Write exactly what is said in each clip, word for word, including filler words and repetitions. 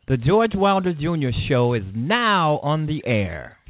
The George Wilder Junior Show is now on the air.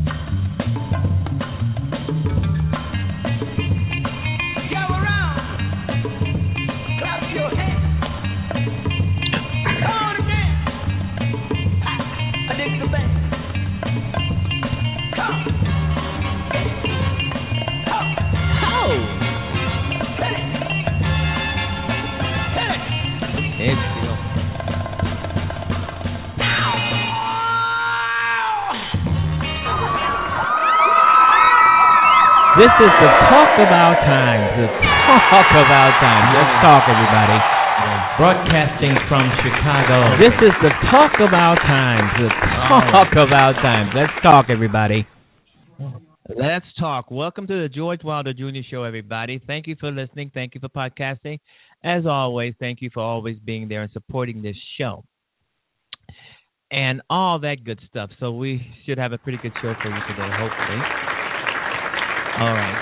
This is the talk about time. The talk about time. Let's talk, everybody. Broadcasting from Chicago. This is the talk about time. The talk about time. Let's talk, everybody. Let's talk. Welcome to the George Wilder Junior Show, everybody. Thank you for listening. Thank you for podcasting. As always, thank you for always being there and supporting this show. And all that good stuff. So we should have a pretty good show for you today, hopefully. All right.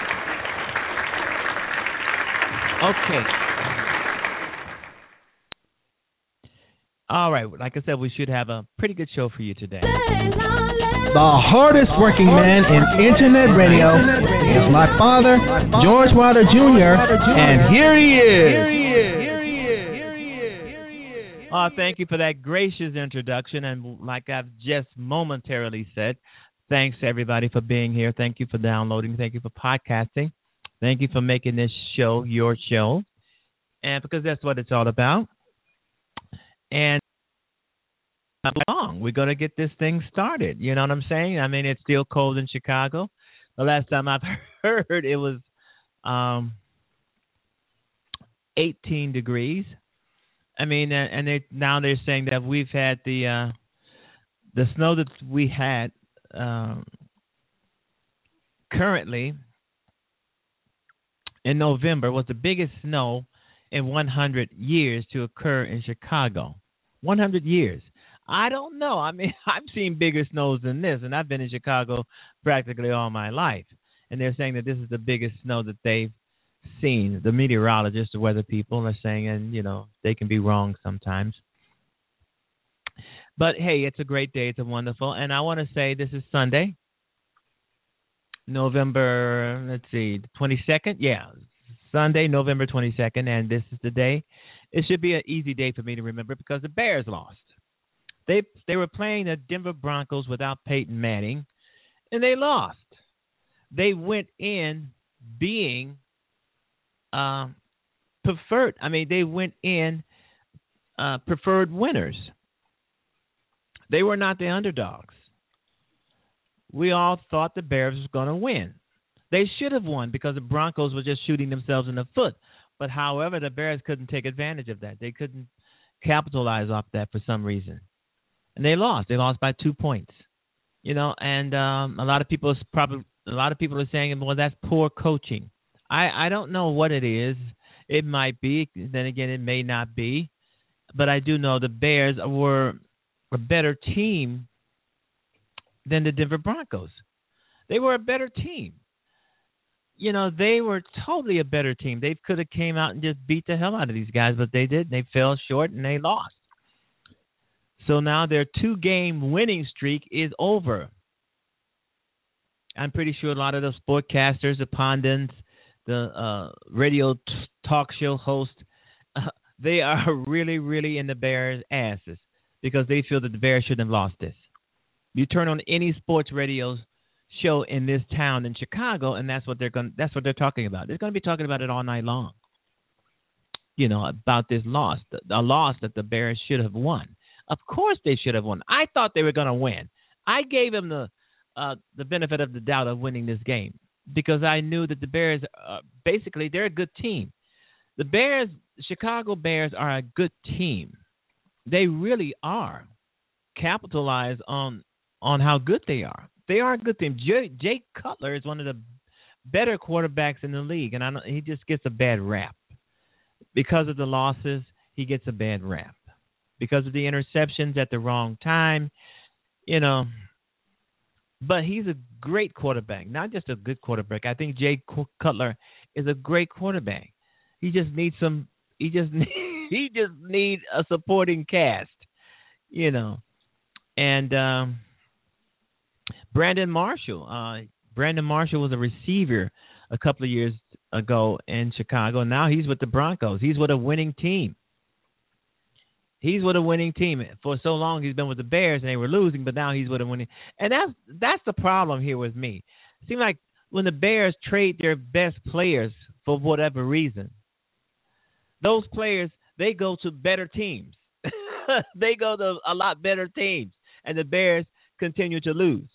Okay. All right. Like I said, we should have a pretty good show for you today. The hardest working man in Internet radio is my father, George Wilder Junior, and here he is. Oh, thank you for that gracious introduction. And like I've just momentarily said, thanks, everybody, for being here. Thank you for downloading. Thank you for podcasting. Thank you for making this show your show, and because that's what it's all about. And long, we're going to get this thing started. You know what I'm saying? I mean, it's still cold in Chicago. The last time I've heard, it was um, eighteen degrees. I mean, and they now they're saying that we've had the uh, the snow that we had. Um, currently in November was the biggest snow in one hundred years to occur in Chicago. one hundred years. I don't know. I mean, I've seen bigger snows than this, and I've been in Chicago practically all my life. And they're saying that this is the biggest snow that they've seen. The meteorologists, the weather people are saying, and, you know, they can be wrong sometimes. But, hey, it's a great day. It's a wonderful. And I want to say this is Sunday, November, let's see, twenty-second. Yeah, Sunday, November twenty-second, and this is the day. It should be an easy day for me to remember because the Bears lost. They they were playing the Denver Broncos without Peyton Manning, and they lost. They went in being uh, preferred. I mean, they went in uh, preferred winners. They were not the underdogs. We all thought the Bears was going to win. They should have won because the Broncos were just shooting themselves in the foot. But, however, the Bears couldn't take advantage of that. They couldn't capitalize off that for some reason. And they lost. They lost by two points. You know, and um, a lot of people probably a lot of people are saying, well, that's poor coaching. I, I don't know what it is. It might be. Then again, it may not be. But I do know the Bears were a better team than the Denver Broncos. They were a better team. You know, they were totally a better team. They could have came out and just beat the hell out of these guys, but they did. They fell short and they lost. So now their two-game winning streak is over. I'm pretty sure a lot of the sportcasters, the pundits, the uh, radio t- talk show hosts, uh, they are really, really in the Bears' asses because they feel that the Bears shouldn't have lost this. You turn on any sports radio show in this town in Chicago, and that's what they're going. That's what they're talking about. They're going to be talking about it all night long. You know, about this loss, a loss that the Bears should have won. Of course, they should have won. I thought they were going to win. I gave them the uh, the benefit of the doubt of winning this game because I knew that the Bears, uh, basically, they're a good team. The Bears, Chicago Bears, are a good team. They really are. Capitalize on on how good they are. They are a good team. Jay, Jay Cutler is one of the better quarterbacks in the league, and I know, he just gets a bad rap. Because of the losses, he gets a bad rap. Because of the interceptions at the wrong time, you know. But he's a great quarterback, not just a good quarterback. I think Jay Cutler is a great quarterback. He just needs some. He just he just needs a supporting cast. you know. And um, Brandon Marshall, uh, Brandon Marshall was a receiver a couple of years ago in Chicago. Now he's with the Broncos. He's with a winning team. He's with a winning team. For so long he's been with the Bears and they were losing, but now he's with a winning. And that's that's the problem here with me. It seems like when the Bears trade their best players for whatever reason, those players, they go to better teams. They go to a lot better teams, and the Bears continue to lose.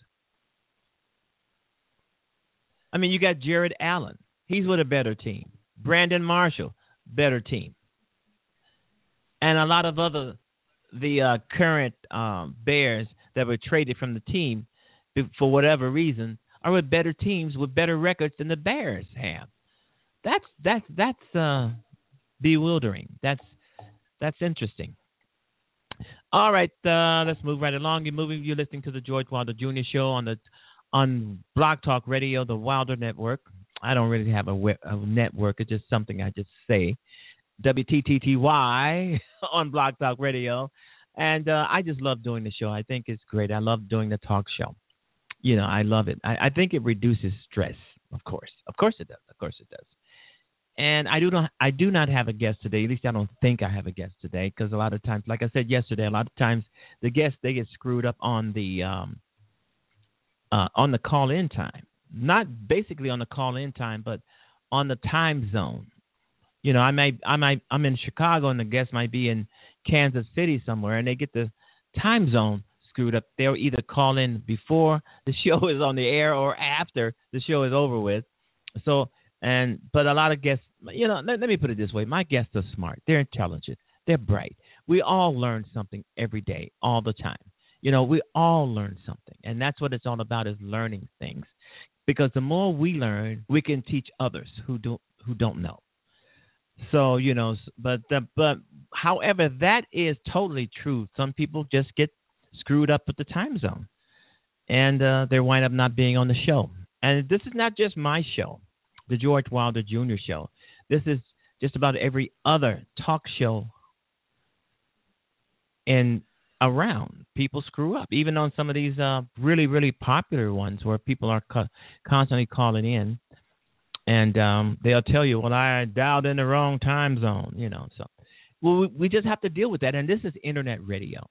I mean, you got Jared Allen. He's with a better team. Brandon Marshall, better team. And a lot of other, the uh, current um, Bears that were traded from the team for whatever reason are with better teams with better records than the Bears have. That's that's that's uh, bewildering. That's that's interesting. All right, uh, let's move right along. You're moving. You're listening to the George Wilder Junior Show on the on Blog Talk Radio, the Wilder Network. I don't really have a, we- a network. It's just something I just say. W T T T Y on Blog Talk Radio. And uh, I just love doing the show. I think it's great. I love doing the talk show. You know, I love it. I, I think it reduces stress, of course. Of course it does. Of course it does. And I do not I do not have a guest today. At least I don't think I have a guest today, because a lot of times, like I said yesterday, a lot of times the guests, they get screwed up on the um, uh, on the call-in time. Not basically on the call-in time, but on the time zone. You know, I might, I might, I'm in Chicago, and the guest might be in Kansas City somewhere, and they get the time zone screwed up. They'll either call in before the show is on the air or after the show is over with. So, and but a lot of guests, you know, let, let me put it this way: my guests are smart, they're intelligent, they're bright. We all learn something every day, all the time. You know, we all learn something, and that's what it's all about: is learning things. Because the more we learn, we can teach others who don't who don't know. So, you know, but the, but however, that is totally true. Some people just get screwed up with the time zone, and uh, they wind up not being on the show. And this is not just my show, the George Wilder Junior Show. This is just about every other talk show in around. People screw up, even on some of these uh, really, really popular ones where people are co- constantly calling in. And um, they'll tell you, well, I dialed in the wrong time zone, you know. So, well, we, we just have to deal with that. And this is internet radio.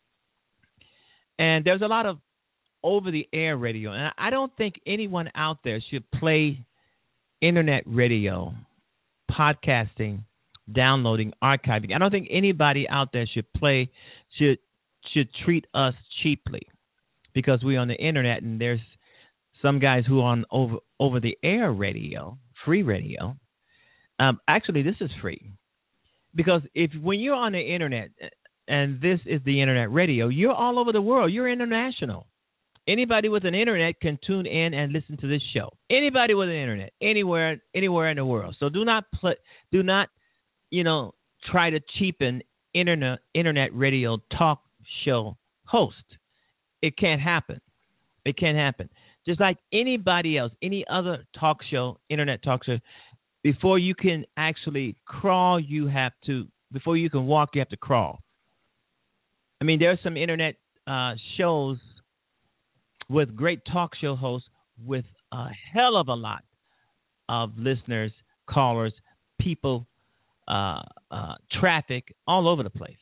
And there's a lot of over-the-air radio. And I don't think anyone out there should play internet radio, podcasting, downloading, archiving. I don't think anybody out there should play, should should treat us cheaply, because we're on the internet, and there's some guys who are on over over the air radio, free radio. Um, actually, this is free, because if when you're on the internet, and this is the internet radio, you're all over the world. You're international. Anybody with an internet can tune in and listen to this show. Anybody with an internet, anywhere, anywhere in the world. So do not put, do not, you know, try to cheapen internet internet radio talk show host. It can't happen. It can't happen. Just like anybody else, any other talk show, internet talk show, before you can actually crawl, you have to, before you can walk, you have to crawl. I mean, there are some internet uh, shows with great talk show hosts with a hell of a lot of listeners, callers, people, uh, uh, traffic all over the place.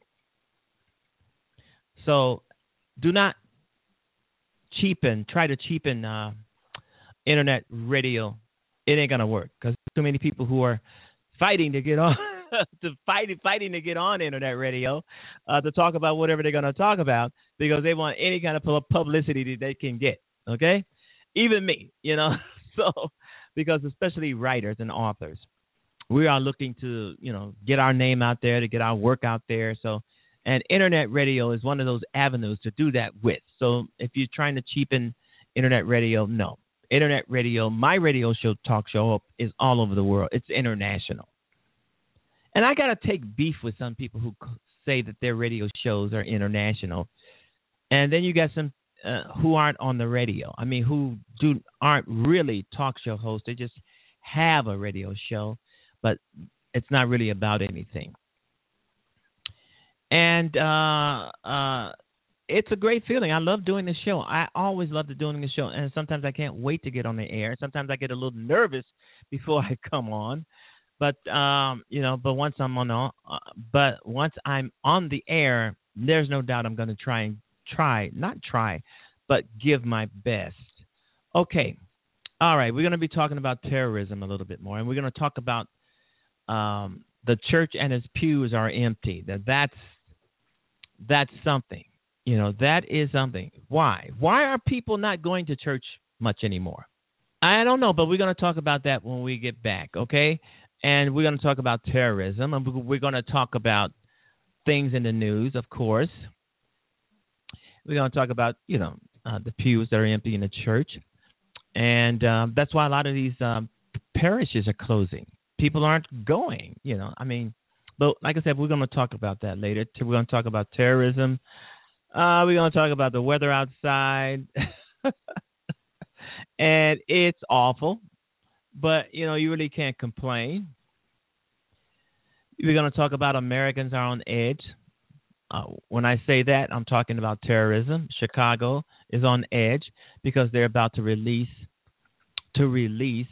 So do not cheapen, try to cheapen uh, internet radio. It ain't gonna work, because too many people who are fighting to get on, to fighting, fighting to get on internet radio uh, to talk about whatever they're gonna talk about, because they want any kind of publicity that they can get. Okay, even me, you know. So, because especially writers and authors, we are looking to, you know, get our name out there, to get our work out there. So. And internet radio is one of those avenues to do that with. So if you're trying to cheapen internet radio, no. Internet radio, my radio show, talk show, is all over the world. It's international. And I got to take beef with some people who say that their radio shows are international. And then you got some uh, who aren't on the radio. I mean, who do aren't really talk show hosts. They just have a radio show, but it's not really about anything. And uh, uh, it's a great feeling. I love doing the show. I always loved doing the show, and sometimes I can't wait to get on the air. Sometimes I get a little nervous before I come on, but um, you know, but once I'm on, the, uh, but once I'm on the air, there's no doubt I'm going to try and try, not try, but give my best. Okay, all right. We're going to be talking about terrorism a little bit more, and we're going to talk about um, the church and its pews are empty. That that's that's something. You know, that is something. Why? Why are people not going to church much anymore? I don't know, but we're going to talk about that when we get back, okay? And we're going to talk about terrorism, and we're going to talk about things in the news, of course. We're going to talk about, you know, uh, the pews that are empty in the church. And um, that's why a lot of these um, parishes are closing. People aren't going, you know. I mean, but like I said, we're going to talk about that later. We're going to talk about terrorism. Uh, we're going to talk about the weather outside, and it's awful, but, you know, you really can't complain. We're going to talk about Americans are on edge. Uh, when I say that, I'm talking about terrorism. Chicago is on edge because they're about to release to release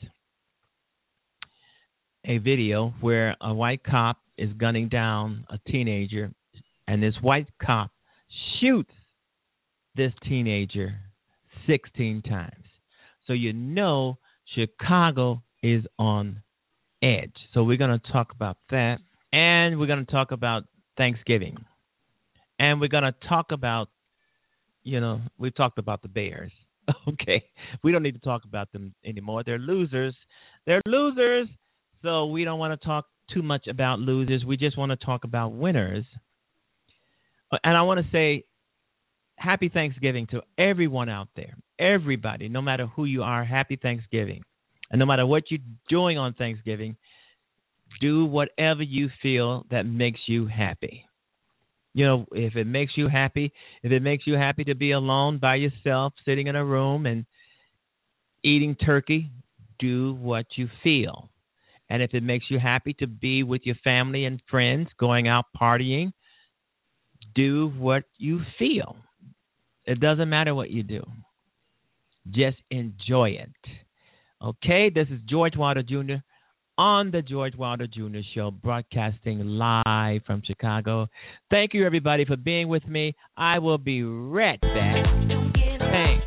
a video where a white cop is gunning down a teenager, and this white cop shoots this teenager sixteen times. So you know Chicago is on edge. So we're going to talk about that. And we're going to talk about Thanksgiving. And we're going to talk about, you know, we talked about the Bears. Okay. We don't need to talk about them anymore. They're losers. They're losers. So we don't want to talk too much about losers. We just want to talk about winners. And I want to say happy Thanksgiving to everyone out there, everybody, no matter who you are, happy Thanksgiving. And no matter what you're doing on Thanksgiving, do whatever you feel that makes you happy. You know, if it makes you happy, if it makes you happy to be alone by yourself, sitting in a room and eating turkey, do what you feel. And if it makes you happy to be with your family and friends, going out partying, do what you feel. It doesn't matter what you do. Just enjoy it. Okay, this is George Wilder Junior on the George Wilder Junior Show, broadcasting live from Chicago. Thank you, everybody, for being with me. I will be right back. Thanks.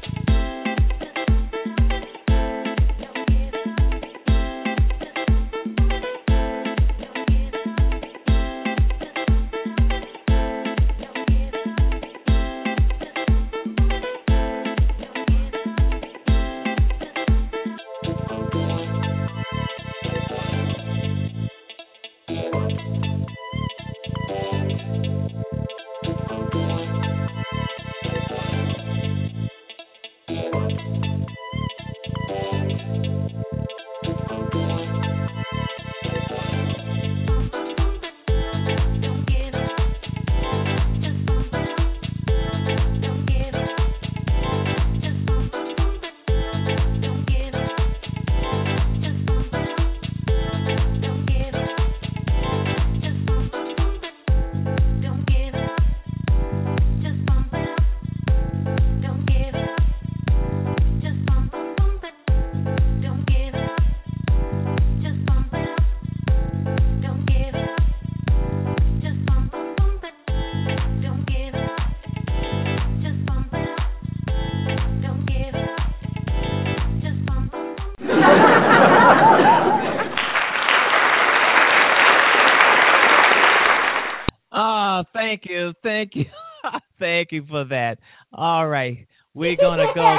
Thank you, thank you, thank you for that. All right, we're going to go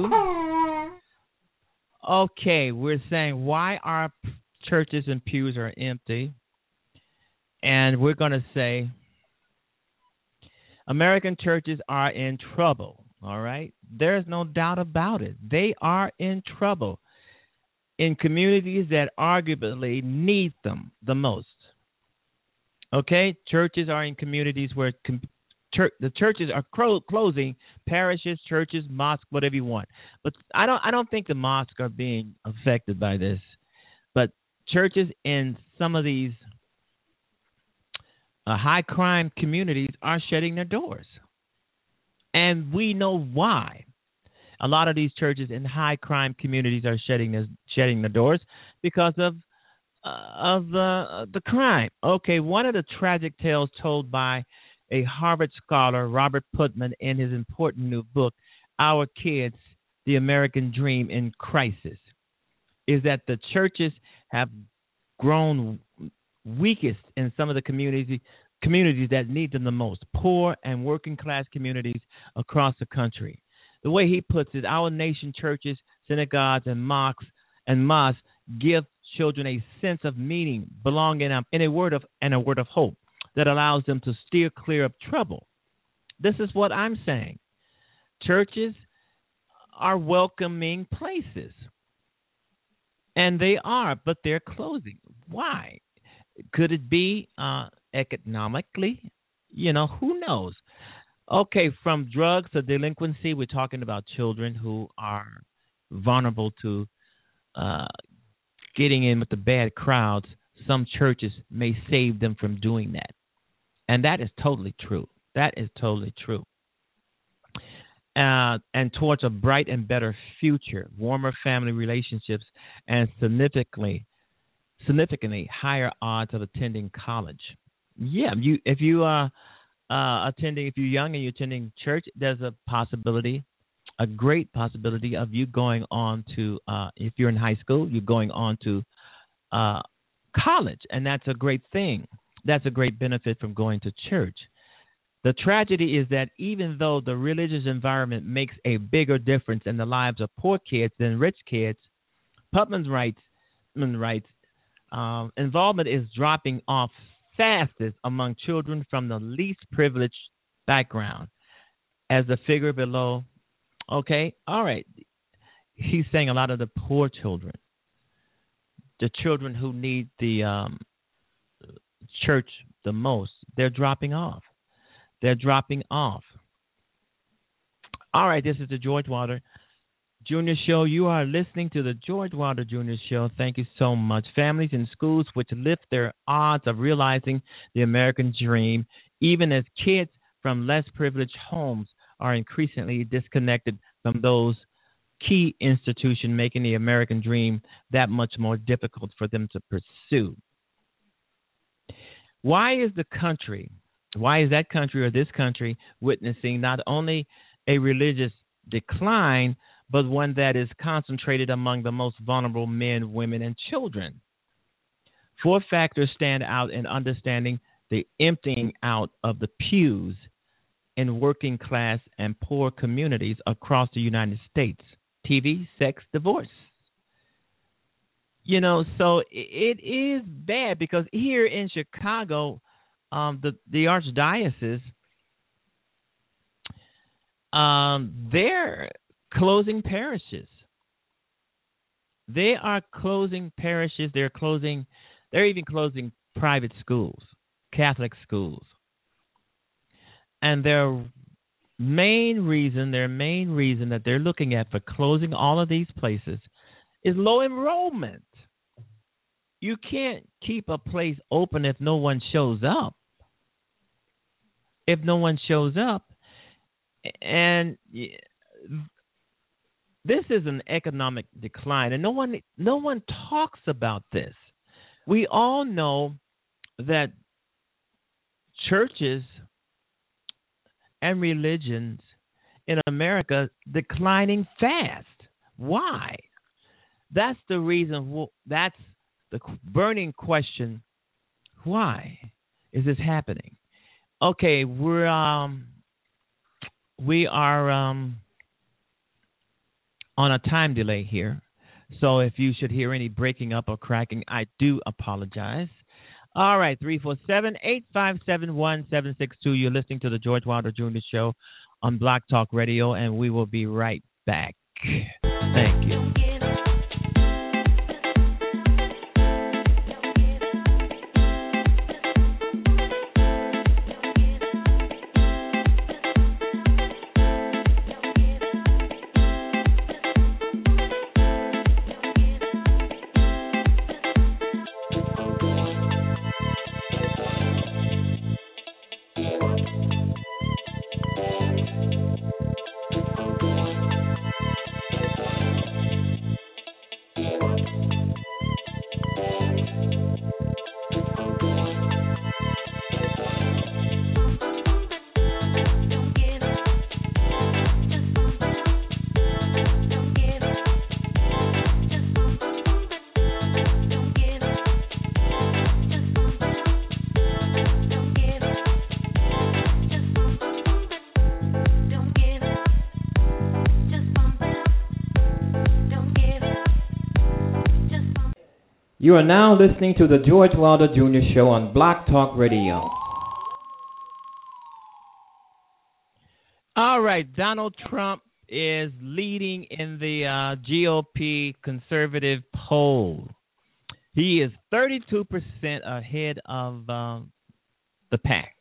to, okay, we're saying why our churches and pews are empty, and we're going to say American churches are in trouble, all right? There's no doubt about it. They are in trouble in communities that arguably need them the most. Okay, churches are in communities where com- church, the churches are cro- closing, parishes, churches, mosques, whatever you want. But I don't, I don't think the mosques are being affected by this. But churches in some of these uh, high crime communities are shutting their doors. And we know why. A lot of these churches in high crime communities are shutting their, shutting their doors because of uh, of uh, the crime. Okay, one of the tragic tales told by a Harvard scholar, Robert Putnam, in his important new book, Our Kids, The American Dream in Crisis, is that the churches have grown weakest in some of the communities communities that need them the most, poor and working class communities across the country. The way he puts it, our nation churches, synagogues, and mosques and mosques give children a sense of meaning, belonging, and a word of and a word of hope that allows them to steer clear of trouble. This is what I'm saying. Churches are welcoming places, and they are, but they're closing. Why? Could it be uh, economically? You know, who knows? Okay, from drugs to delinquency, we're talking about children who are vulnerable to uh, getting in with the bad crowds. Some churches may save them from doing that. And that is totally true. That is totally true. Uh, and towards a bright and better future, warmer family relationships, and significantly, significantly higher odds of attending college. Yeah, you if you are uh, uh, attending, if you're young and you're attending church, there's a possibility, a great possibility of you going on to, uh, if you're in high school, you're going on to uh, college, and that's a great thing. That's a great benefit from going to church. The tragedy is that even though the religious environment makes a bigger difference in the lives of poor kids than rich kids, Putnam writes, Putnam writes um, involvement is dropping off fastest among children from the least privileged background. As the figure below, okay, all right, he's saying a lot of the poor children, the children who need the um, church the most, they're dropping off. They're dropping off. All right, this is the George Wilder Junior Show. You are listening to the George Wilder Junior Show. Thank you so much. Families in schools which lift their odds of realizing the American dream, even as kids from less privileged homes are increasingly disconnected from those key institutions, making the American dream that much more difficult for them to pursue. Why is the country, why is that country or this country witnessing not only a religious decline, but one that is concentrated among the most vulnerable men, women, and children? Four factors stand out in understanding the emptying out of the pews in working class and poor communities across the United States. T V, sex, divorce. You know, so it is bad because here in Chicago, um, the, the Archdiocese, um, they're closing parishes. They are closing parishes. They're closing, they're even closing private schools, Catholic schools. And their main reason, their main reason that they're looking at for closing all of these places is low enrollment. You can't keep a place open if no one shows up. If no one shows up, and this is an economic decline, and no one, no one talks about this. We all know that churches and religions in America declining fast. Why? That's the reason. That's the burning question. Why is this happening? Okay, we're um, we are um, on a time delay here, so if you should hear any breaking up or cracking, I do apologize. All right, three four seven, eight five seven, one seven six two. You're listening to the George Wilder Junior Show on Block Talk Radio, and we will be right back. Thank you. You are now listening to the George Wilder Junior Show on Blog Talk Radio. All right, Donald Trump is leading in the uh, G O P conservative poll. He is thirty-two percent ahead of uh, the pack.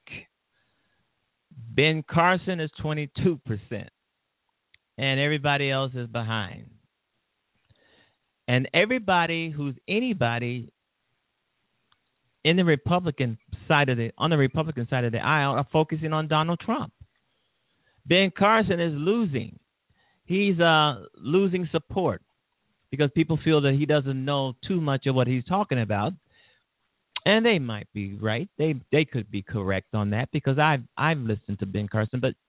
Ben Carson is twenty-two percent, and everybody else is behind. And everybody who's anybody in the Republican side of the on the Republican side of the aisle are focusing on Donald Trump. Ben Carson is losing. He's uh, losing support because people feel that he doesn't know too much of what he's talking about, and they might be right. They they could be correct on that because I've I've listened to Ben Carson, but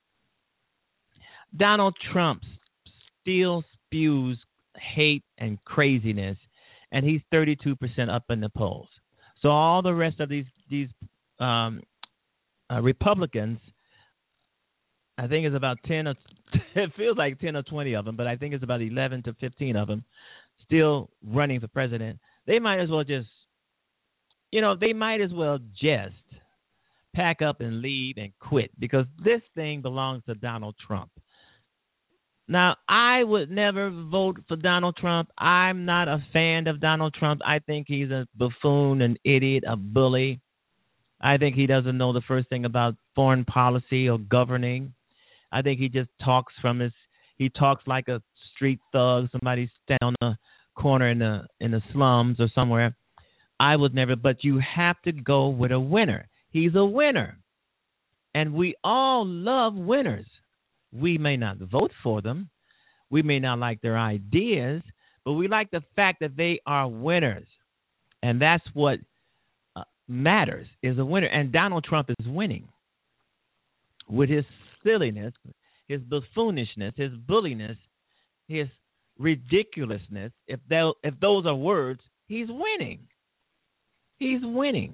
Donald Trump still spews hate and craziness, and he's thirty-two percent up in the polls. So all the rest of these these um, uh, Republicans, I think it's about ten or it feels like ten or twenty of them, but I think it's about eleven to fifteen of them still running for president. They might as well just, you know, they might as well just pack up and leave and quit because this thing belongs to Donald Trump. Now, I would never vote for Donald Trump. I'm not a fan of Donald Trump. I think he's a buffoon, an idiot, a bully. I think he doesn't know the first thing about foreign policy or governing. I think he just talks from his, he talks like a street thug, somebody standing on the corner in the in the slums or somewhere. I would never, but you have to go with a winner. He's a winner. And we all love winners. We may not vote for them. We may not like their ideas, but we like the fact that they are winners. And that's what uh, matters, is a winner. And Donald Trump is winning with his silliness, his buffoonishness, his bulliness, his ridiculousness. If, if those are words, he's winning. He's winning.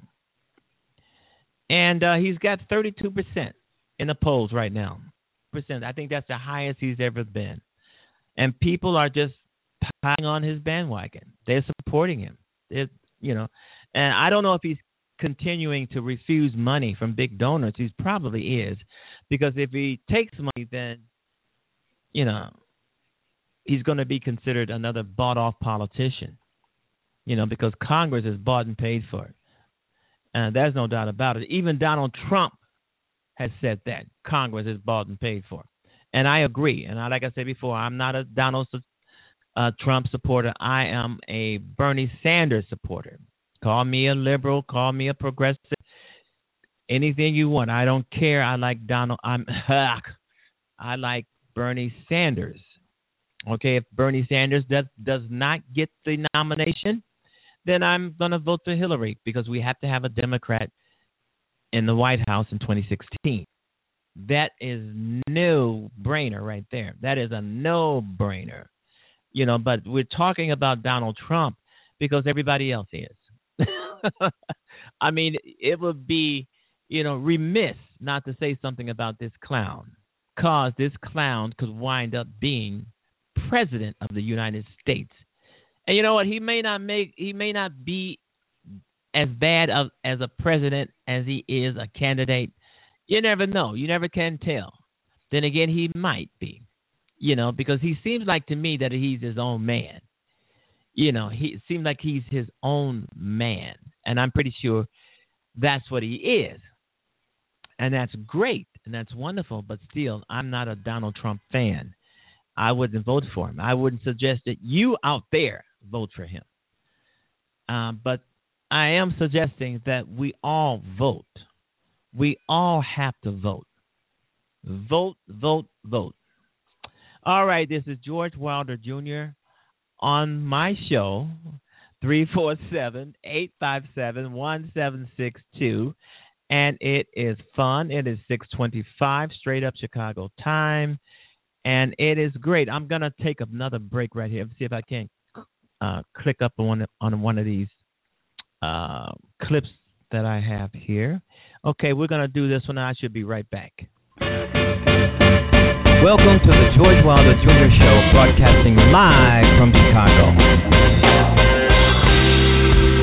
And uh, he's got thirty-two percent in the polls right now. I think that's the highest he's ever been. And people are just piling on his bandwagon. They're supporting him. They're, you know, and I don't know if he's continuing to refuse money from big donors. He probably is, because if he takes money, then, you know, he's going to be considered another bought-off politician, you know, because Congress is bought and paid for it. And there's no doubt about it. Even Donald Trump has said that Congress is bought and paid for. And I agree. And I, like I said before, I'm not a Donald uh, Trump supporter. I am a Bernie Sanders supporter. Call me a liberal. Call me a progressive. Anything you want. I don't care. I like Donald. I'm. I like Bernie Sanders. Okay, if Bernie Sanders does, does not get the nomination, then I'm going to vote for Hillary because we have to have a Democrat in the White House in twenty sixteen. That is no-brainer right there. That is a no-brainer. You know, but we're talking about Donald Trump because everybody else is. I mean, it would be, you know, remiss not to say something about this clown, because this clown could wind up being president of the United States. And you know what? He may not make, he may not be as bad of, as a president as he is a candidate. You never know. You never can tell. Then again, he might be, you know, because he seems like to me that he's his own man. You know, he it seems like he's his own man. And I'm pretty sure that's what he is. And that's great. And that's wonderful. But still, I'm not a Donald Trump fan. I wouldn't vote for him. I wouldn't suggest that you out there vote for him. Uh, but I am suggesting that we all vote. We all have to vote. Vote, vote, vote. All right, this is George Wilder Junior on my show, three four seven, eight five seven, one seven six two. And it is fun. It is six twenty-five, straight up Chicago time. And it is great. I'm going to take another break right here. Let's see if I can uh, click up on one, on one of these uh, clips that I have here. Okay, we're going to do this one. I should be right back. Welcome to the George Wilder Junior Show, broadcasting live from Chicago.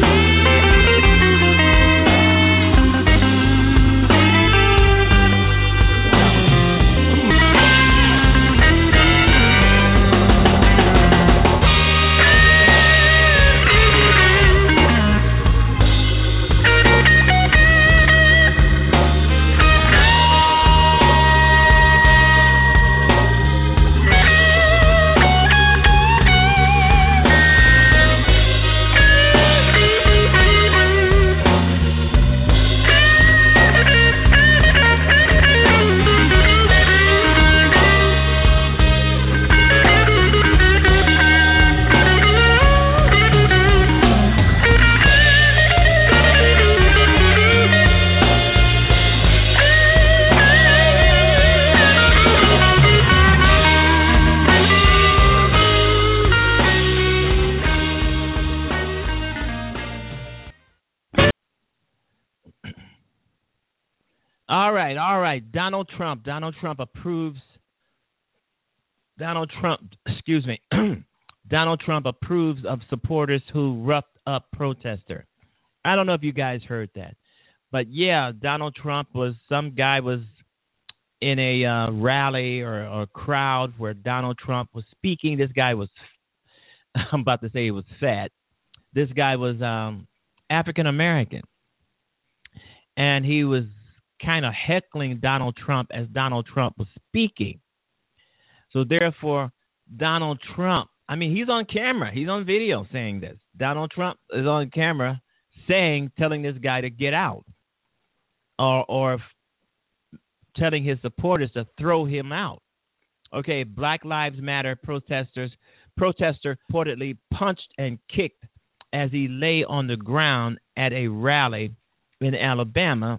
all right. Donald Trump. Donald Trump approves. Donald Trump, excuse me. Donald Trump approves of supporters who roughed up protester. I don't know if you guys heard that, but yeah, Donald Trump was some guy was in a uh, rally or a crowd where Donald Trump was speaking. This guy was, I'm about to say he was fat. This guy was um, African American, and he was kind of heckling Donald Trump as Donald Trump was speaking. So therefore, Donald Trump, I mean, he's on camera. He's on video saying this. Donald Trump is on camera saying, telling this guy to get out, or or telling his supporters to throw him out. Okay, Black Lives Matter protesters, protester reportedly punched and kicked as he lay on the ground at a rally in Alabama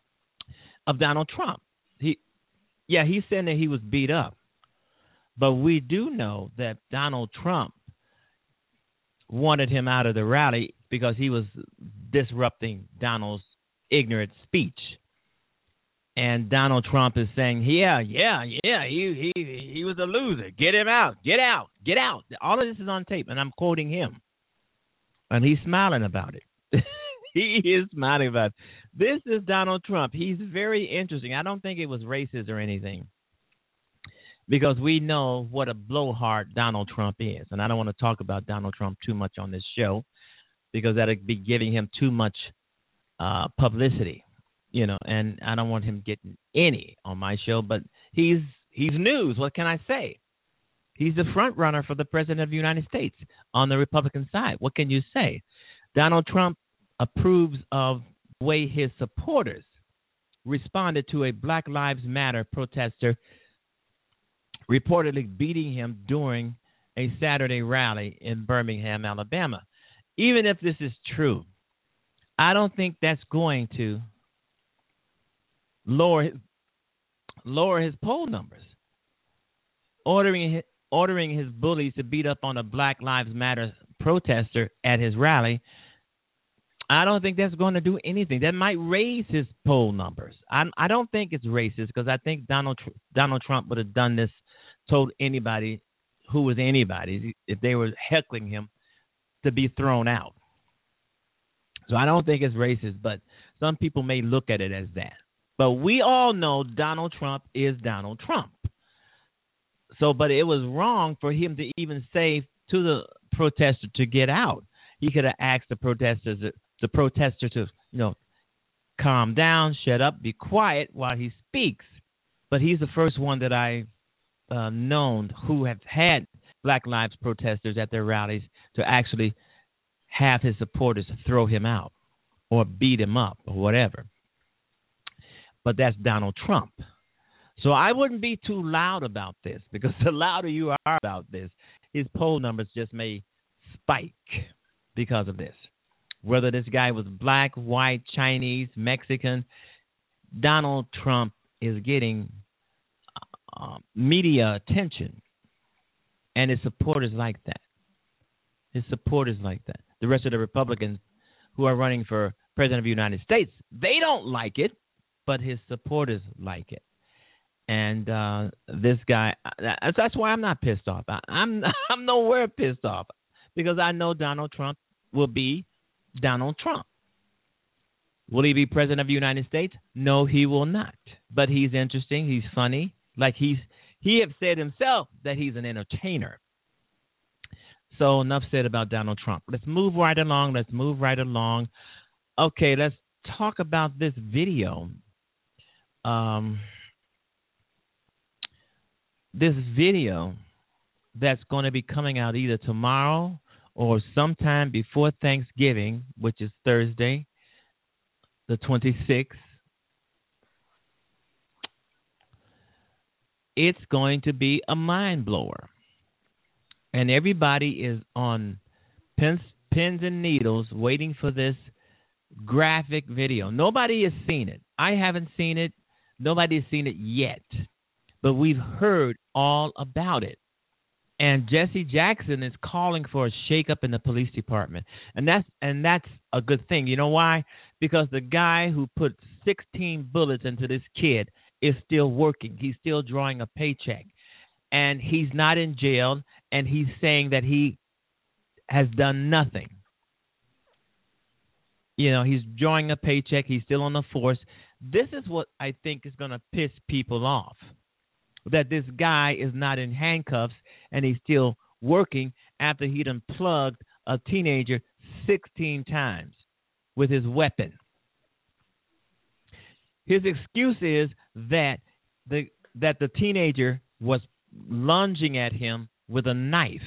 of Donald Trump. He, yeah, he's saying that he was beat up. But we do know that Donald Trump wanted him out of the rally because he was disrupting Donald's ignorant speech. And Donald Trump is saying, yeah, yeah, yeah, he he he was a loser. Get him out. Get out. Get out. All of this is on tape, and I'm quoting him. And he's smiling about it. He is smiling about it. This is Donald Trump. He's very interesting. I don't think it was racist or anything, because we know what a blowhard Donald Trump is. And I don't want to talk about Donald Trump too much on this show, because that would be giving him too much uh, publicity, you know, and I don't want him getting any on my show. But he's he's news. What can I say? He's the front runner for the president of the United States on the Republican side. What can you say? Donald Trump approves of the way his supporters responded to a Black Lives Matter protester reportedly beating him during a Saturday rally in Birmingham, Alabama. Even if this is true, I don't think that's going to lower his, lower his poll numbers. Ordering ordering his bullies to beat up on a Black Lives Matter protester at his rally, I don't think that's going to do anything. That might raise his poll numbers. I I don't think it's racist, because I think Donald Donald Trump would have done this, told anybody who was anybody, if they were heckling him, to be thrown out. So I don't think it's racist, but some people may look at it as that. But we all know Donald Trump is Donald Trump. So, but it was wrong for him to even say to the protester to get out. He could have asked the protesters, the protester to, you know, calm down, shut up, be quiet while he speaks. But he's the first one that I Uh, known who have had Black Lives protesters at their rallies to actually have his supporters throw him out or beat him up or whatever. But that's Donald Trump. So I wouldn't be too loud about this, because the louder you are about this, his poll numbers just may spike because of this. Whether this guy was black, white, Chinese, Mexican, Donald Trump is getting Uh, media attention, and his supporters like that. His supporters like that. The rest of the Republicans who are running for president of the United States, they don't like it, but his supporters like it. And uh, this guy, that's why I'm not pissed off. I, I'm I'm nowhere pissed off, because I know Donald Trump will be Donald Trump. Will he be president of the United States? No, he will not. But he's interesting. He's funny. Like he's he have said himself that he's an entertainer. So enough said about Donald Trump. Let's move right along. Let's move right along. Okay, let's talk about this video. Um, this video that's going to be coming out either tomorrow or sometime before Thanksgiving, which is Thursday, the twenty-sixth. It's going to be a mind blower. And everybody is on pins, pins and needles waiting for this graphic video. Nobody has seen it. I haven't seen it. Nobody's seen it yet. But we've heard all about it. And Jesse Jackson is calling for a shakeup in the police department. And that's and that's a good thing. You know why? Because the guy who put sixteen bullets into this kid is still working. He's still drawing a paycheck. And he's not in jail, and he's saying that he has done nothing. You know, he's drawing a paycheck. He's still on the force. This is what I think is going to piss people off, that this guy is not in handcuffs and he's still working after he done plugged a teenager sixteen times with his weapon. His excuse is that the that the teenager was lunging at him with a knife.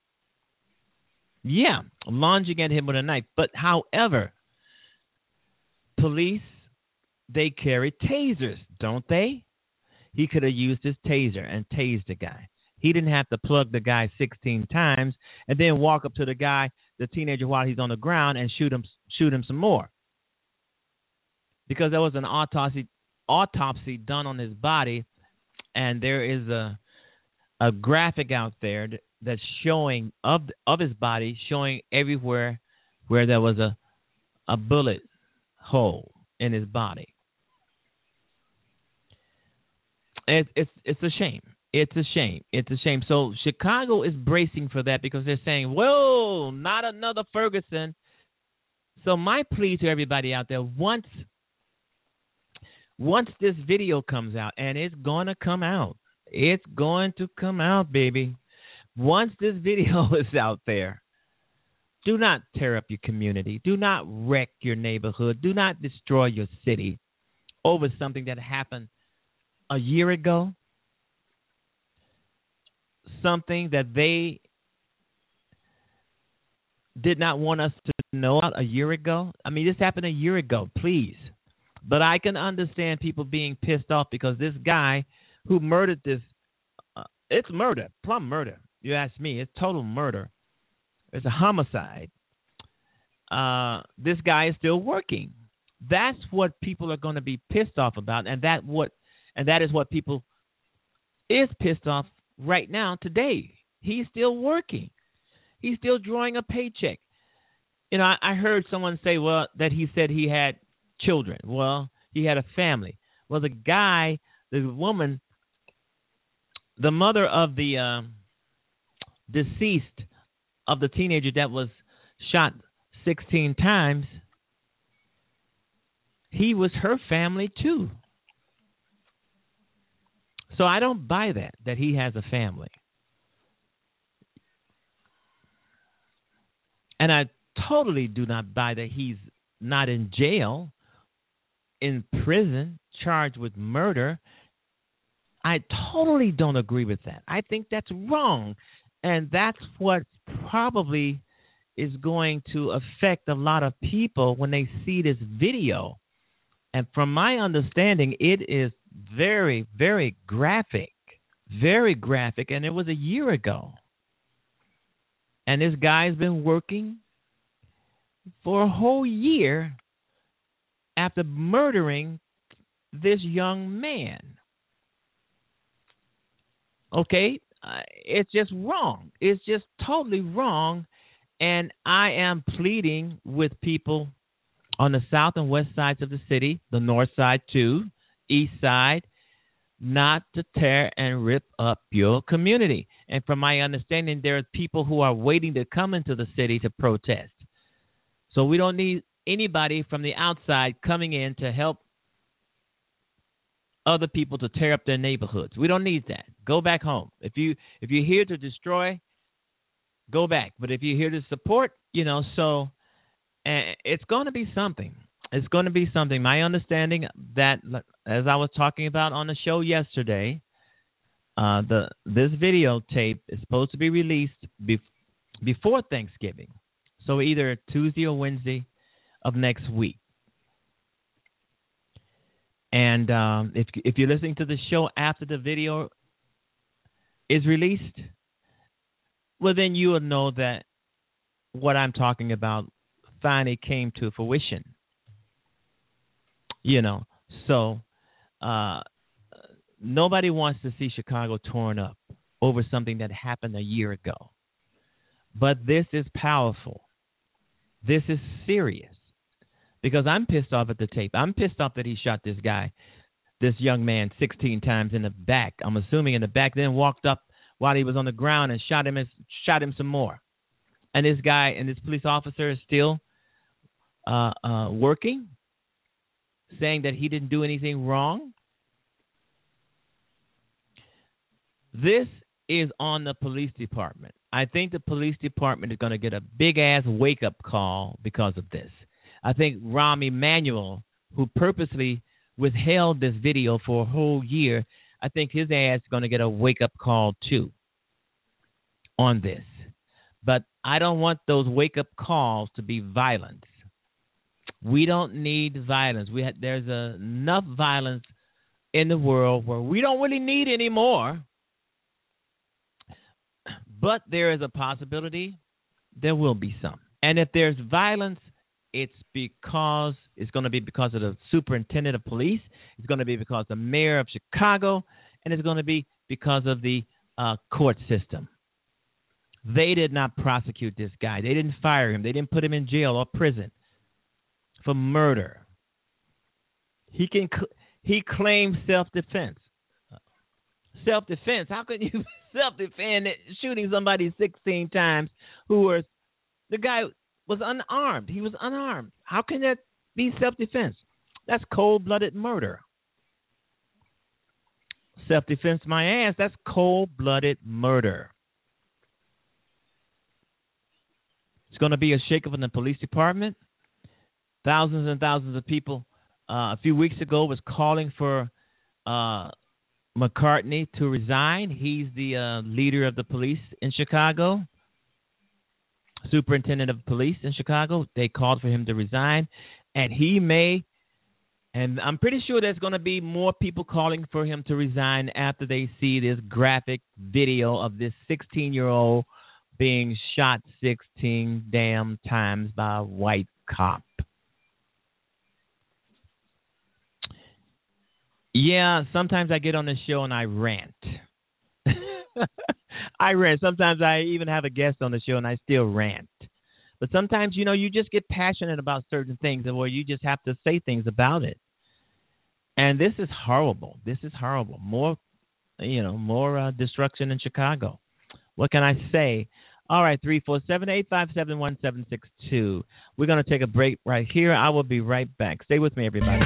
Yeah, lunging at him with a knife. But however, police, they carry tasers, don't they? He could have used his taser and tased the guy. He didn't have to plug the guy sixteen times and then walk up to the guy, the teenager, while he's on the ground and shoot him, shoot him some more. Because there was an autopsy, autopsy done on his body, and there is a a graphic out there that's showing of of his body, showing everywhere where there was a a bullet hole in his body. It's it's it's a shame. It's a shame. It's a shame. So Chicago is bracing for that because they're saying, "Whoa, not another Ferguson." So my plea to everybody out there: once once this video comes out, and it's going to come out, it's going to come out, baby. Once this video is out there, do not tear up your community. Do not wreck your neighborhood. Do not destroy your city over something that happened a year ago, something that they did not want us to know about a year ago. I mean, this happened a year ago, please. But I can understand people being pissed off because this guy who murdered this, uh, it's murder, plumb murder. You ask me, it's total murder. It's a homicide. Uh, this guy is still working. That's what people are going to be pissed off about, and that what and that is what people is pissed off right now today. He's still working. He's still drawing a paycheck. You know, I, I heard someone say, well, that he said he had children. Well, he had a family. Well, the guy, the woman, the mother of the uh, deceased of the teenager that was shot sixteen times, he was her family too. So I don't buy that, that he has a family. And I totally do not buy that he's not in jail, in prison, charged with murder. I totally don't agree with that. I think that's wrong. And that's what probably is going to affect a lot of people when they see this video. And from my understanding, it is very, very graphic, very graphic, and it was a year ago. And this guy's been working for a whole year after murdering this young man. Okay? Uh, it's just wrong. It's just totally wrong. And I am pleading with people on the south and west sides of the city, the north side too, east side, not to tear and rip up your community. And from my understanding, there are people who are waiting to come into the city to protest. So we don't need anybody from the outside coming in to help other people to tear up their neighborhoods. We don't need that. Go back home. If you if you're here to destroy, go back. But if you're here to support, you know, so uh, it's going to be something. It's going to be something. My understanding that, as I was talking about on the show yesterday, uh, the this videotape is supposed to be released bef- before Thanksgiving, so either Tuesday or Wednesday of next week. And um, if if you're listening to the show after the video is released, well, then you will know that what I'm talking about finally came to fruition. You know, so uh, nobody wants to see Chicago torn up over something that happened a year ago. But this is powerful. This is serious because I'm pissed off at the tape. I'm pissed off that he shot this guy, this young man, sixteen times in the back. I'm assuming in the back, then walked up while he was on the ground and shot him and shot him some more. And this guy and this police officer is still uh, uh, working, saying that he didn't do anything wrong. This is on the police department. I think the police department is going to get a big-ass wake-up call because of this. I think Rahm Emanuel, who purposely withheld this video for a whole year, I think his ass is going to get a wake-up call too on this. But I don't want those wake-up calls to be violence. We don't need violence. We ha- there's a, enough violence in the world where we don't really need any more. But there is a possibility there will be some. And if there's violence, it's because it's going to be because of the superintendent of police. It's going to be because of the mayor of Chicago, and it's going to be because of the uh, court system. They did not prosecute this guy. They didn't fire him. They didn't put him in jail or prison for murder. He can he claimed self-defense. Self-defense. How can you self-defend shooting somebody sixteen times who was the guy was unarmed? He was unarmed. How can that be self-defense? That's cold-blooded murder. Self-defense, my ass. That's cold-blooded murder. It's going to be a shakeup in the police department. Thousands and thousands of people uh, a few weeks ago was calling for uh, McCartney to resign. He's the uh, leader of the police in Chicago, superintendent of police in Chicago. They called for him to resign, and he may, and I'm pretty sure there's going to be more people calling for him to resign after they see this graphic video of this sixteen-year-old being shot sixteen damn times by a white cop. Yeah, sometimes I get on the show and I rant. I rant. Sometimes I even have a guest on the show and I still rant. But sometimes, you know, you just get passionate about certain things and where you just have to say things about it. And this is horrible. This is horrible. More, you know, more uh, destruction in Chicago. What can I say? All right, three four seven, eight five seven, one seven six two. We're going to take a break right here. I will be right back. Stay with me, everybody.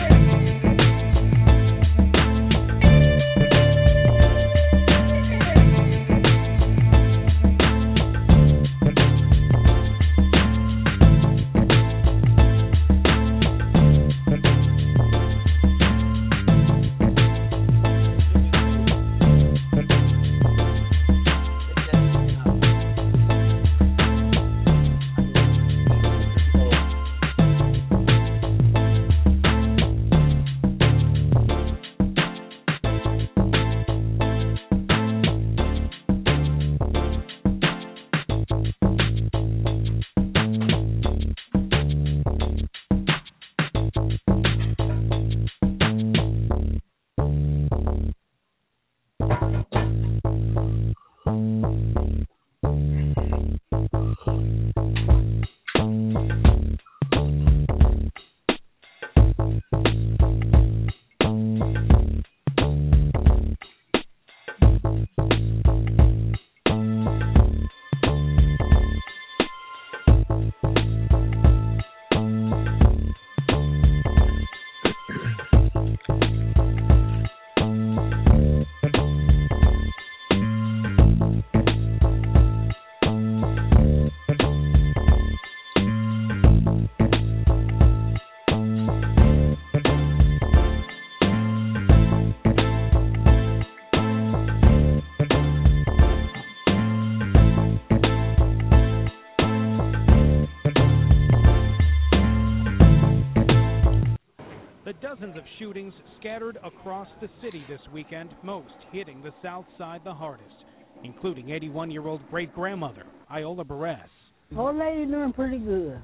Dozens of shootings scattered across the city this weekend, most hitting the south side the hardest, including eighty-one-year-old great-grandmother Iola Perez. Old lady doing pretty good,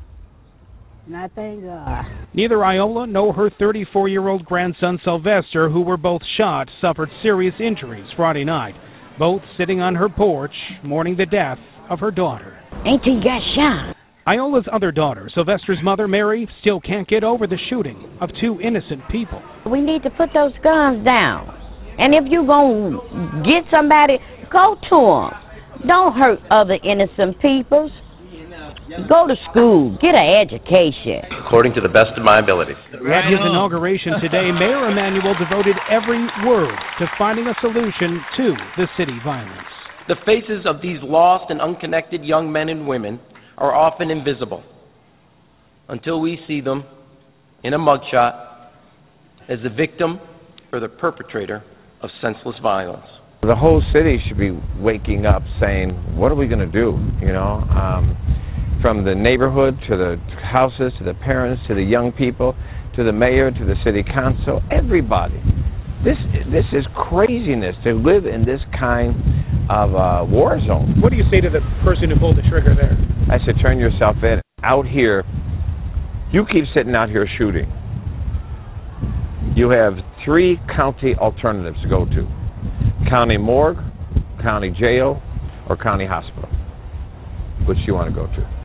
and I thank God. Neither Iola nor her thirty-four-year-old grandson Sylvester, who were both shot, suffered serious injuries Friday night, both sitting on her porch mourning the death of her daughter. Ain't he got shot? Iola's other daughter, Sylvester's mother, Mary, still can't get over the shooting of two innocent people. We need to put those guns down. And if you're going to get somebody, go to them. Don't hurt other innocent people. Go to school. Get an education. According to the best of my abilities. At his inauguration today, Mayor Emanuel devoted every word to finding a solution to the city violence. The faces of these lost and unconnected young men and women are often invisible until we see them in a mugshot as the victim or the perpetrator of senseless violence. The whole city should be waking up saying, what are we going to do, you know? Um, from the neighborhood to the houses to the parents to the young people to the mayor to the city council, everybody. This this is craziness to live in this kind of uh, war zone. What do you say to the person who pulled the trigger there? I said, turn yourself in. Out here, you keep sitting out here shooting. You have three county alternatives to go to. County morgue, county jail, or county hospital. Which do you want to go to?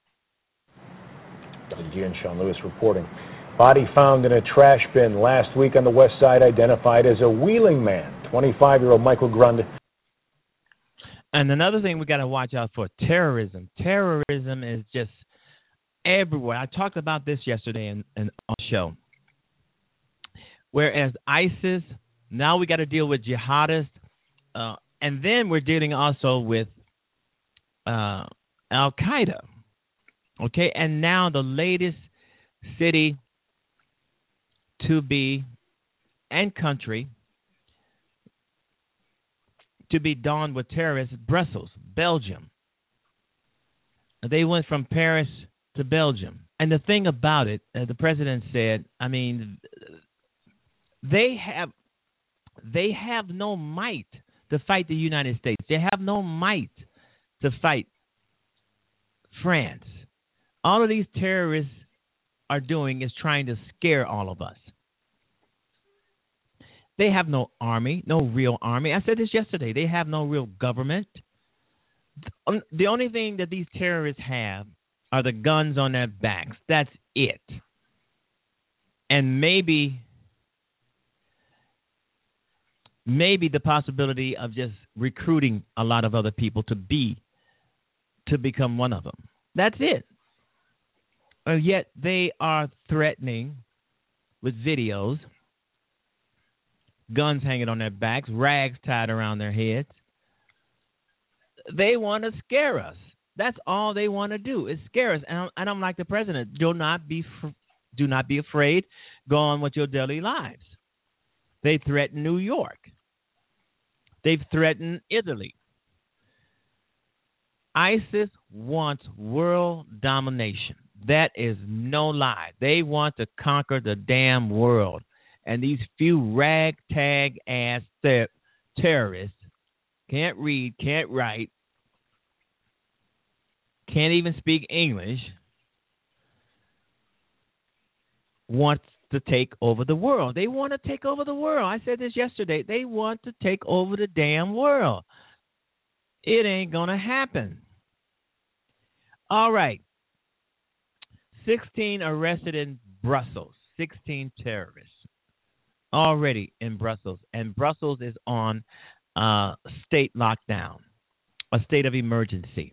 W G N Sean Lewis reporting. Body found in a trash bin last week on the west side, identified as a Wheeling man, twenty-five-year-old Michael Grund. And another thing we got to watch out for, terrorism. Terrorism is just everywhere. I talked about this yesterday in, in on the show. Whereas ISIS, now we got to deal with jihadists, uh, and then we're dealing also with uh, Al-Qaeda. Okay, and now the latest city to be, and country, to be donned with terrorists, Brussels, Belgium. They went from Paris to Belgium. And the thing about it, uh, the president said, I mean, they have they have no might to fight the United States. They have no might to fight France. All of these terrorists are doing is trying to scare all of us. They have no army, no real army. I said this yesterday. They have no real government. The only thing that these terrorists have are the guns on their backs. That's it. And maybe, maybe the possibility of just recruiting a lot of other people to be, to become one of them. That's it. Uh, yet they are threatening with videos, guns hanging on their backs, rags tied around their heads. They want to scare us. That's all they want to do is scare us. And I'm, and I'm like the president. Do not be, do not be afraid. Go on with your daily lives. They threaten New York. They've threatened Italy. ISIS wants world domination. That is no lie. They want to conquer the damn world. And these few ragtag ass ter- terrorists can't read, can't write, can't even speak English, want to take over the world. They want to take over the world. I said this yesterday. They want to take over the damn world. It ain't going to happen. All right. sixteen arrested in Brussels. sixteen terrorists already in Brussels. And Brussels is on uh, state lockdown, a state of emergency.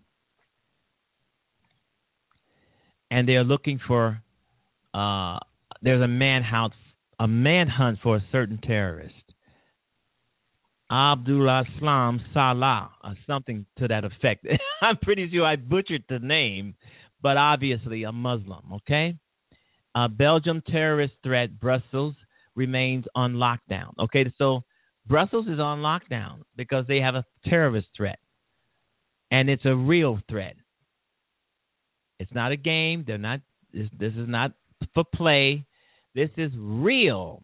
And they're looking for, uh, there's a manhunt, a manhunt for a certain terrorist. Abdullah Salam Salah, or something to that effect. I'm pretty sure I butchered the name, but obviously a Muslim, okay? Uh, Belgium terrorist threat, Brussels remains on lockdown. Okay, so Brussels is on lockdown because they have a terrorist threat, and it's a real threat. It's not a game. They're not. This, this is not for play. This is real.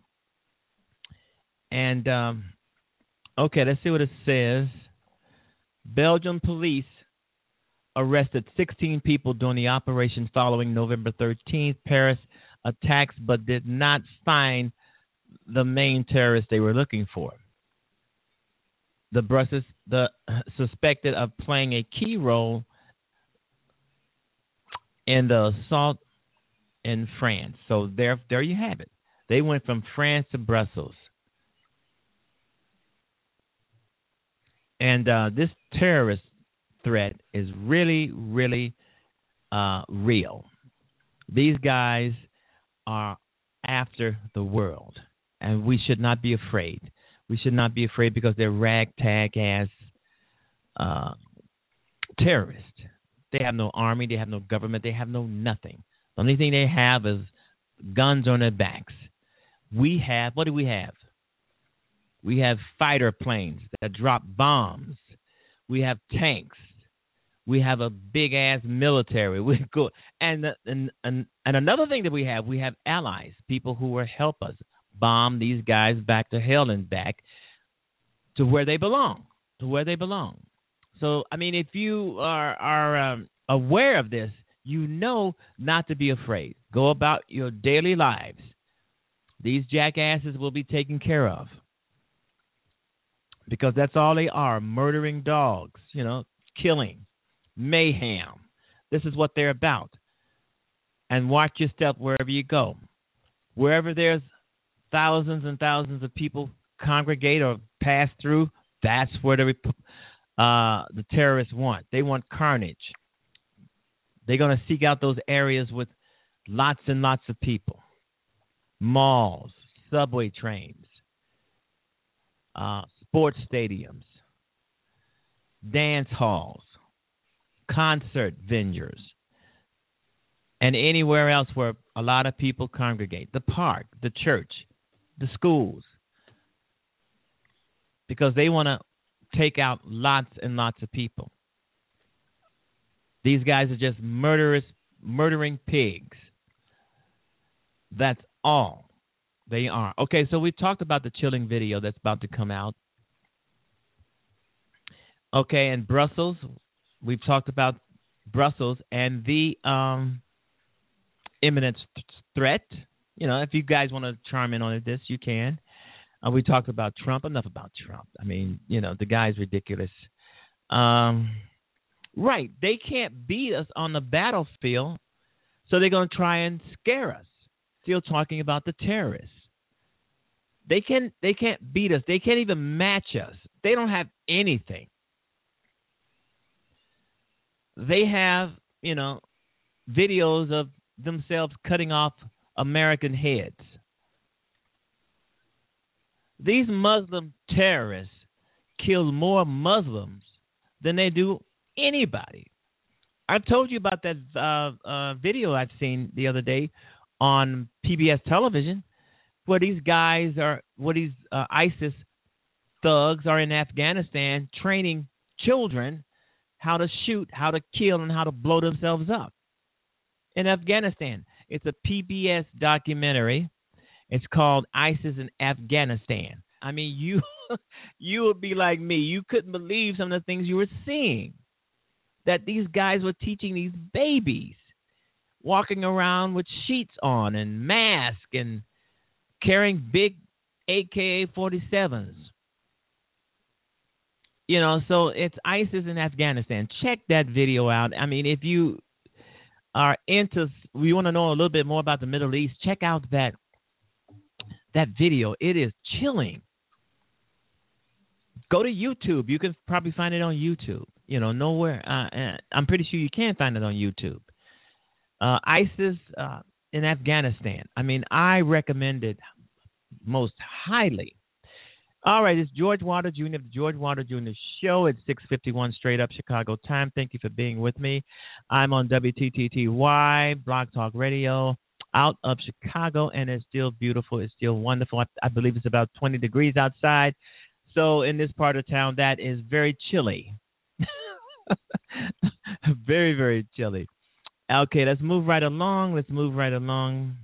And um, okay, let's see what it says. Belgium police arrested sixteen people during the operation following November thirteenth Paris attacks, but did not find the main terrorist they were looking for. The Brussels, the suspected of playing a key role in the assault in France. So there, there you have it. They went from France to Brussels. And uh, this terrorist threat is really, really uh, real. These guys are after the world, and we should not be afraid. We should not be afraid because they're ragtag-ass uh, terrorists. They have no army. They have no government. They have no nothing. The only thing they have is guns on their backs. We have, what do we have? We have fighter planes that drop bombs. We have tanks. We have a big-ass military. We go, and, and, and, and another thing that we have, we have allies, people who will help us bomb these guys back to hell and back to where they belong, to where they belong. So, I mean, if you are, are um, aware of this, you know not to be afraid. Go about your daily lives. These jackasses will be taken care of because that's all they are, murdering dogs, you know, killing, mayhem. This is what they're about. And watch your step wherever you go. Wherever there's thousands and thousands of people congregate or pass through, that's where the, uh, the terrorists want. They want carnage. They're going to seek out those areas with lots and lots of people. Malls, subway trains, uh, sports stadiums, dance halls, concert venues, and anywhere else where a lot of people congregate. The park, the church, the schools. Because they want to take out lots and lots of people. These guys are just murderous, murdering pigs. That's all they are. Okay, so we talked about the chilling video that's about to come out. Okay, and Brussels, we've talked about Brussels and the um, imminent th- threat. You know, if you guys want to chime in on this, you can. Uh, we talked about Trump. Enough about Trump. I mean, you know, the guy's ridiculous. Um, right. They can't beat us on the battlefield, so they're going to try and scare us. Still talking about the terrorists. They can they can't beat us. They can't even match us. They don't have anything. They have, you know, videos of themselves cutting off American heads. These Muslim terrorists kill more Muslims than they do anybody. I told you about that uh, uh, video I've seen the other day on P B S television, where these guys are, where these uh, ISIS thugs are in Afghanistan training children how to shoot, how to kill, and how to blow themselves up in Afghanistan. It's a P B S documentary. It's called ISIS in Afghanistan. I mean, you you would be like me. You couldn't believe some of the things you were seeing, that these guys were teaching these babies, walking around with sheets on and masks and carrying big A K forty-sevens. You know, so it's ISIS in Afghanistan. Check that video out. I mean, if you are into, we want to know a little bit more about the Middle East, check out that that video. It is chilling. Go to YouTube. You can probably find it on YouTube. You know, nowhere. Uh, I'm pretty sure you can find it on YouTube. Uh, ISIS uh, in Afghanistan. I mean, I recommend it most highly. All right, it's George Wilder Junior of the George Wilder Junior Show at six fifty-one straight up Chicago time. Thank you for being with me. I'm on W T T T Y, Blog Talk Radio, out of Chicago, and it's still beautiful. It's still wonderful. I, I believe it's about twenty degrees outside. So in this part of town, that is very chilly. Very, very chilly. Okay, let's move right along. Let's move right along.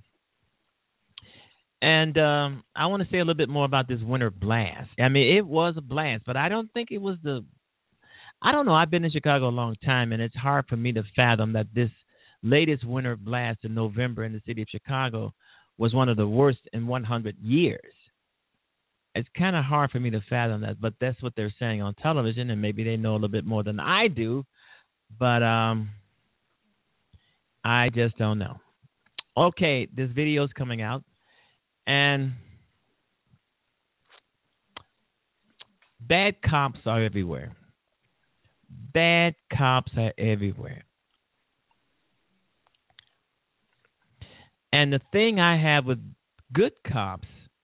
And um, I want to say a little bit more about this winter blast. I mean, it was a blast, but I don't think it was the – I don't know. I've been in Chicago a long time, and it's hard for me to fathom that this latest winter blast in November in the city of Chicago was one of the worst in one hundred years. It's kind of hard for me to fathom that, but that's what they're saying on television, and maybe they know a little bit more than I do. But um, I just don't know. Okay, this video is coming out, and bad cops are everywhere. Bad cops are everywhere. And the thing I have with good cops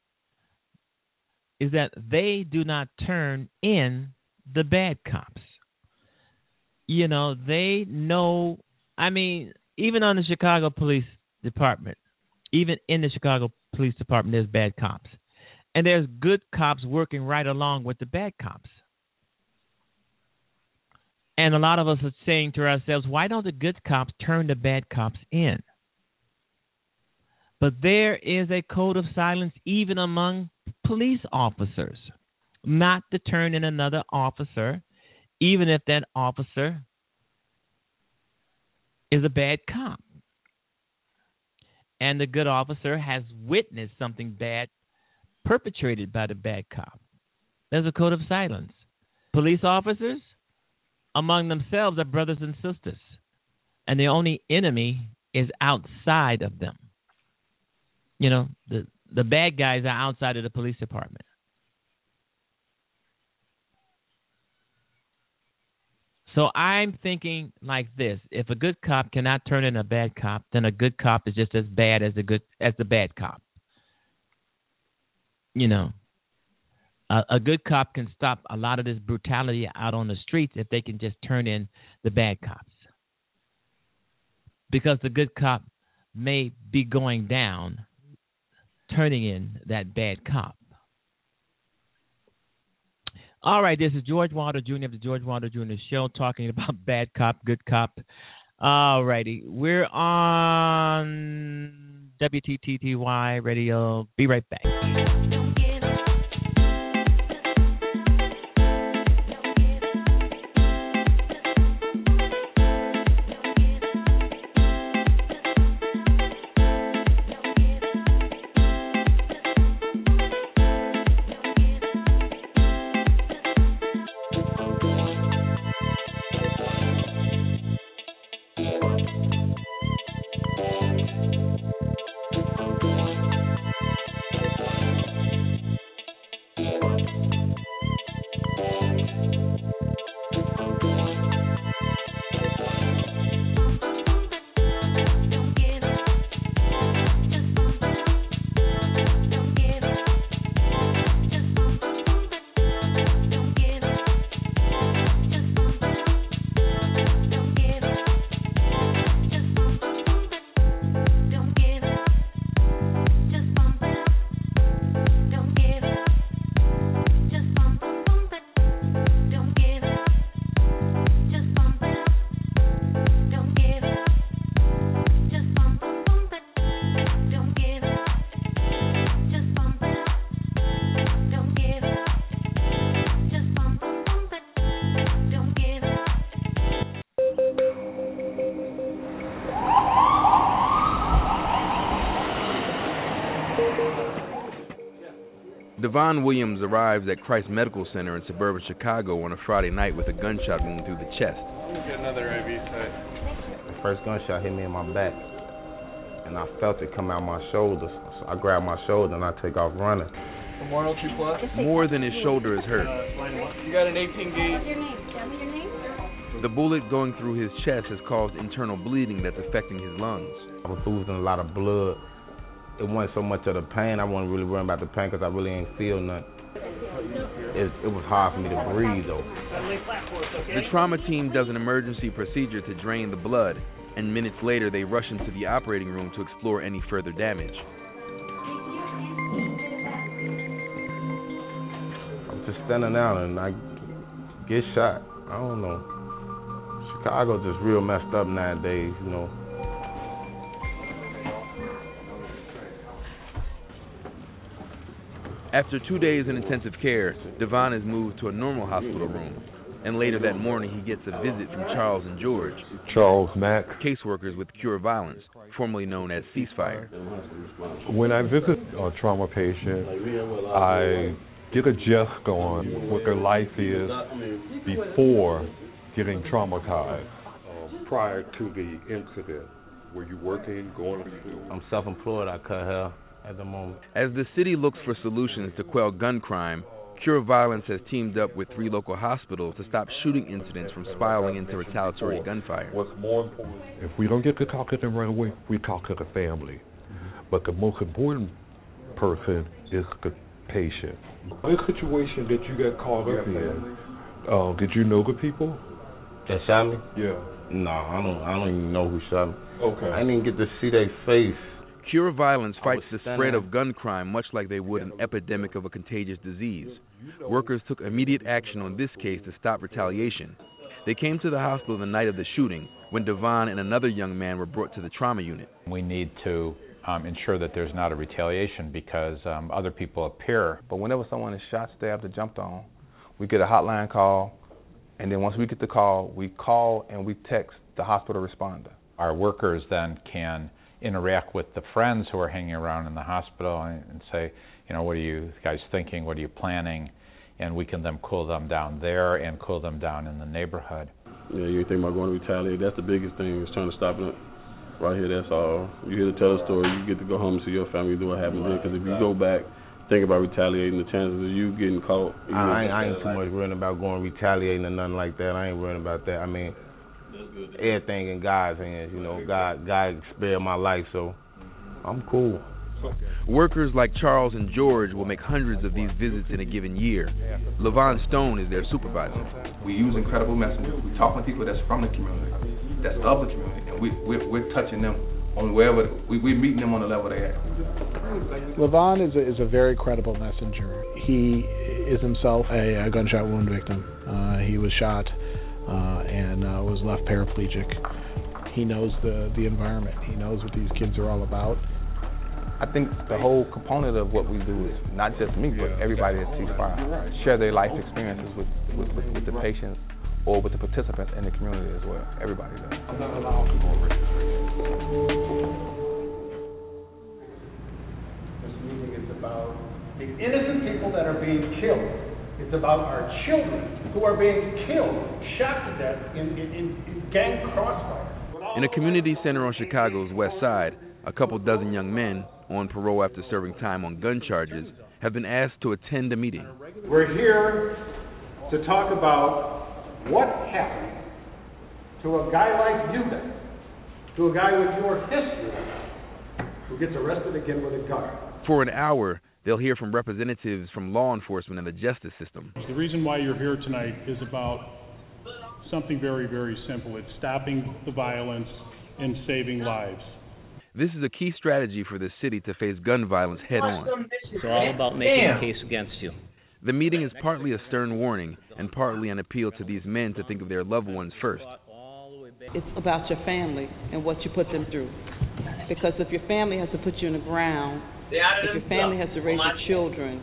is that they do not turn in the bad cops. You know, they know, I mean, even on the Chicago Police Department, even in the Chicago Police Department, there's bad cops. And there's good cops working right along with the bad cops. And a lot of us are saying to ourselves, why don't the good cops turn the bad cops in? But there is a code of silence even among police officers, not to turn in another officer, even if that officer is a bad cop. And the good officer has witnessed something bad perpetrated by the bad cop. There's a code of silence. Police officers among themselves are brothers and sisters, and the only enemy is outside of them. You know, the, the bad guys are outside of the police department. So I'm thinking like this: if a good cop cannot turn in a bad cop, then a good cop is just as bad as a good as the bad cop. You know, a, a good cop can stop a lot of this brutality out on the streets if they can just turn in the bad cops. Because the good cop may be going down, turning in that bad cop. All right, this is George Wilder Junior of the George Wilder Junior Show, talking about bad cop, good cop. All righty, we're on W T T T Y Radio. Be right back. Devon Williams arrives at Christ Medical Center in suburban Chicago on a Friday night with a gunshot wound through the chest. Let me get another I V site. The first gunshot hit me in my back, and I felt it come out my shoulder. So I grabbed my shoulder and I take off running. Memorial Tree Plus. More than his shoulder is hurt. You got an eighteen gauge. Your name. Tell me your name. The bullet going through his chest has caused internal bleeding that's affecting his lungs. I was losing a lot of blood. It wasn't so much of the pain. I wasn't really worrying about the pain because I really ain't feel nothing. It, it was hard for me to breathe, though. The trauma team does an emergency procedure to drain the blood, and minutes later they rush into the operating room to explore any further damage. I'm just standing out and I get shot. I don't know. Chicago just real messed up nowadays, you know. After two days in intensive care, Devon is moved to a normal hospital room, and later that morning he gets a visit from Charles and George, Charles Mack, caseworkers with Cure Violence, formerly known as Ceasefire. When I visit a trauma patient, I get a gist on what their life is before getting traumatized. Uh, prior to the incident, Were you working, going to school? I'm self-employed. I cut hair at the moment. As the city looks for solutions to quell gun crime, Cure Violence has teamed up with three local hospitals to stop shooting incidents from spiraling into retaliatory gunfire. What's more important? If we don't get to talk to them right away, we talk to the family. Mm-hmm. But the most important person is the patient. This situation that you got caught up in, uh, did you know the people? That shot me? Yeah. No, I don't. I don't even know who shot me. Okay. I didn't get to see their face. Cure Violence fights the standing. spread of gun crime much like they would an epidemic of a contagious disease. Workers took immediate action on this case to stop retaliation. They came to the hospital the night of the shooting when Devon and another young man were brought to the trauma unit. We need to um, ensure that there's not a retaliation because um, other people appear. But whenever someone is shot, stabbed, or jumped on, we get a hotline call, and then once we get the call, we call and we text the hospital responder. Our workers then can interact with the friends who are hanging around in the hospital and, and say, you know, what are you guys thinking? What are you planning? And we can then cool them down there and cool them down in the neighborhood. Yeah, you think about going to retaliate. That's the biggest thing, is trying to stop it right here. That's all. You're here to tell a story. You get to go home and see your family, do what happened then. Because if you go back, think about retaliating, the chances of you getting caught. You know, I, ain't, I ain't too much worried about going retaliating or nothing like that. I ain't worried about that. I mean, everything in God's hands, you know. God, God spared my life, so I'm cool. Workers like Charles and George will make hundreds of these visits in a given year. Levon Stone is their supervisor. We use incredible messengers. We talk to people that's from the community, that's of the community, and we, we're, we're touching them on wherever, we, we're meeting them on the level they're at. Levon is a, is a very credible messenger. He is himself a, a gunshot wound victim. Uh, he was shot uh, and uh, was left paraplegic. He knows the, the environment. He knows what these kids are all about. I think the whole component of what we do is not just me, but everybody at C-Spire share their life experiences with, with, with, with the patients or with the participants in the community as well. Everybody does. This meeting is about the innocent people that are being killed. It's about our children who are being killed, shot to death in, in, in, in gang crossfire. In a community center on Chicago's west side, a couple dozen young men on parole after serving time on gun charges have been asked to attend a meeting. We're here to talk about what happened to a guy like you guys, to a guy with your history, who gets arrested again with a gun. For an hour, they'll hear from representatives from law enforcement and the justice system. The reason why you're here tonight is about something very, very simple. It's stopping the violence and saving lives. This is a key strategy for the city to face gun violence head on. It's all about making a case against you. The meeting is partly a stern warning and partly an appeal to these men to think of their loved ones first. It's about your family and what you put them through. Because if your family has to put you in the ground, if your family has to raise your children,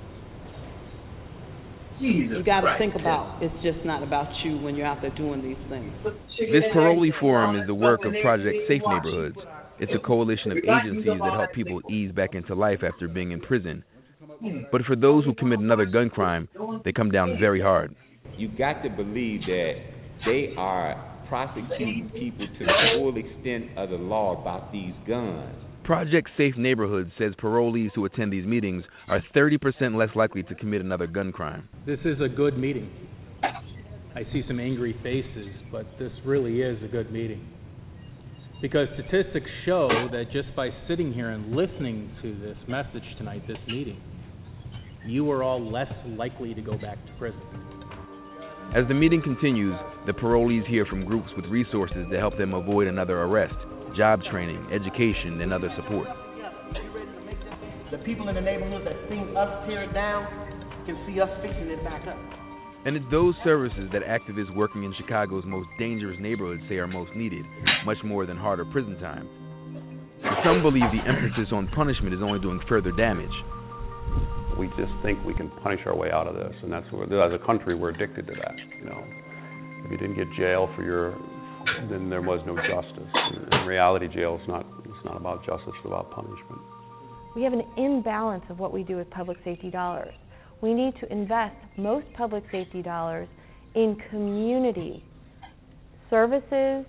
Jesus you got to Christ. think about it's just not about you when you're out there doing these things. This parolee forum is the work of Project Safe Neighborhoods. It's a coalition of agencies that help people ease back into life after being in prison. But for those who commit another gun crime, they come down very hard. You've got to believe that they are prosecuting people to the full extent of the law about these guns. Project Safe Neighborhoods says parolees who attend these meetings are thirty percent less likely to commit another gun crime. This is a good meeting. I see some angry faces, but this really is a good meeting. Because statistics show that just by sitting here and listening to this message tonight, this meeting, you are all less likely to go back to prison. As the meeting continues, the parolees hear from groups with resources to help them avoid another arrest, job training, education, and other support. The people in the neighborhood that seen us tear it down can see us fixing it back up. And it's those services that activists working in Chicago's most dangerous neighborhoods say are most needed, much more than harder prison time. But some believe the emphasis on punishment is only doing further damage. We just think we can punish our way out of this, and that's where, as a country, we're addicted to that. You know, if you didn't get jail for your, then there was no justice. In reality, jail is not. It's not about justice; it's about punishment. We have an imbalance of what we do with public safety dollars. We need to invest most public safety dollars in community services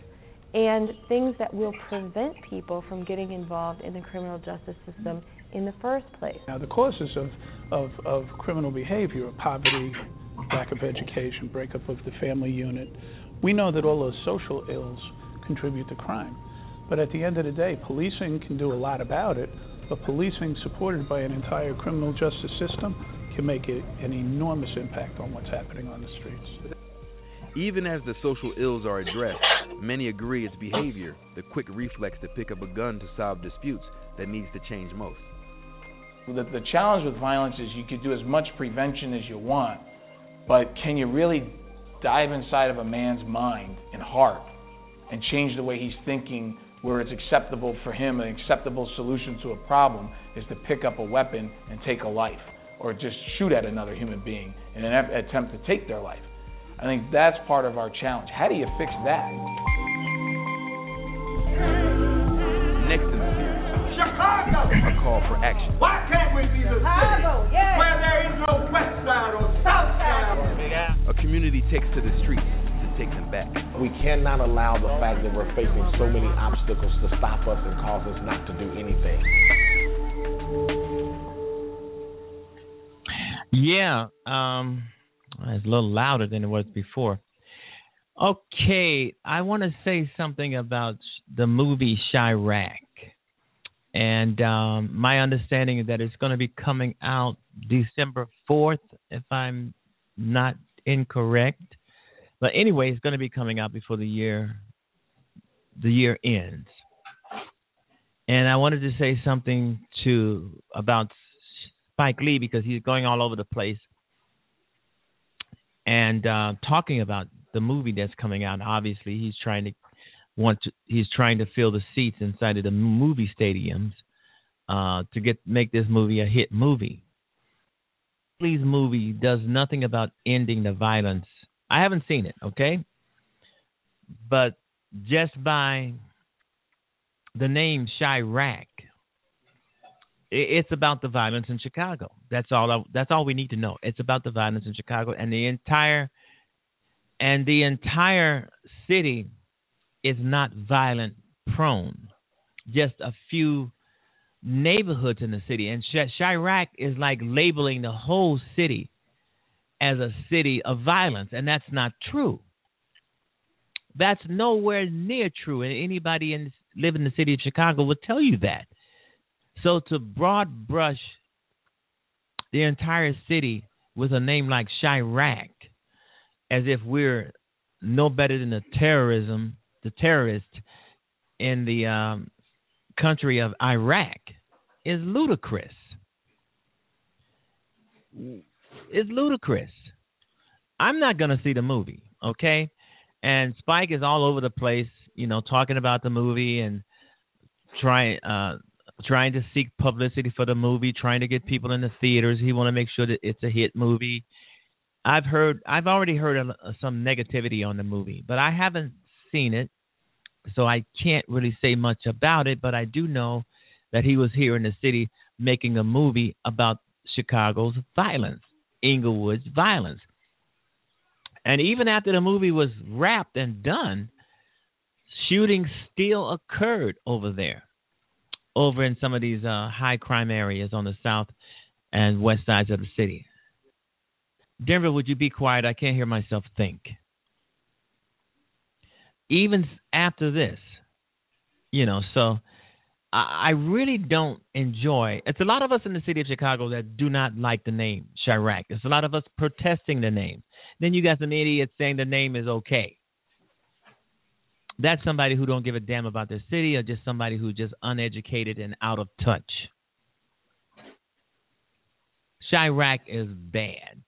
and things that will prevent people from getting involved in the criminal justice system in the first place. Now, the causes of, of, of criminal behavior are poverty, lack of education, breakup of the family unit. We know that all those social ills contribute to crime. But at the end of the day, policing can do a lot about it, but policing supported by an entire criminal justice system can make it an enormous impact on what's happening on the streets. Even as the social ills are addressed, many agree it's behavior, the quick reflex to pick up a gun to solve disputes, that needs to change most. The, the challenge with violence is you could do as much prevention as you want, but can you really dive inside of a man's mind and heart and change the way he's thinking, where it's acceptable for him, an acceptable solution to a problem is to pick up a weapon and take a life, or just shoot at another human being in an attempt to take their life. I think that's part of our challenge. How do you fix that? Next in the series, Chicago! a call for action. Why can't we be the Chicago, city yes. where there is no west side or south side? A community takes to the streets to take them back. We cannot allow the fact that we're facing so many obstacles to stop us and cause us not to do anything. Yeah, um, it's a little louder than it was before. Okay, I want to say something about the movie Chiraq. And um, my understanding is that it's going to be coming out December fourth, if I'm not incorrect. But anyway, it's going to be coming out before the year the year ends. And I wanted to say something to about Spike Lee, because he's going all over the place and uh, talking about the movie that's coming out. Obviously, he's trying to want to, he's trying to fill the seats inside of the movie stadiums uh, to get make this movie a hit movie. Lee's movie does nothing about ending the violence. I haven't seen it, okay? But just by the name Chiraq, it's about the violence in Chicago. That's all. I, that's all we need to know. It's about the violence in Chicago, and the entire and the entire city is not violent prone. Just a few neighborhoods in the city, and Chiraq is like labeling the whole city as a city of violence, and that's not true. That's nowhere near true, and anybody in live in the city of Chicago would tell you that. So to broad brush the entire city with a name like Chiraq, as if we're no better than the terrorism, the terrorists in the um, country of Iraq, is ludicrous. It's ludicrous. I'm not going to see the movie, okay? And Spike is all over the place, you know, talking about the movie and trying uh, trying to seek publicity for the movie, trying to get people in the theaters. He want to make sure that it's a hit movie. I've heard, I've already heard a, some negativity on the movie, but I haven't seen it, so I can't really say much about it. But I do know that he was here in the city making a movie about Chicago's violence, Inglewood's violence. And even after the movie was wrapped and done, shooting still occurred over there, over in some of these uh, high crime areas on the south and west sides of the city. Denver, would you be quiet? I can't hear myself think. Even after this, you know, so I, I really don't enjoy. It's a lot of us in the city of Chicago that do not like the name Chiraq. There's a lot of us protesting the name. Then you got some idiots saying the name is okay. That's somebody who don't give a damn about their city, or just somebody who's just uneducated and out of touch. Chiraq is bad.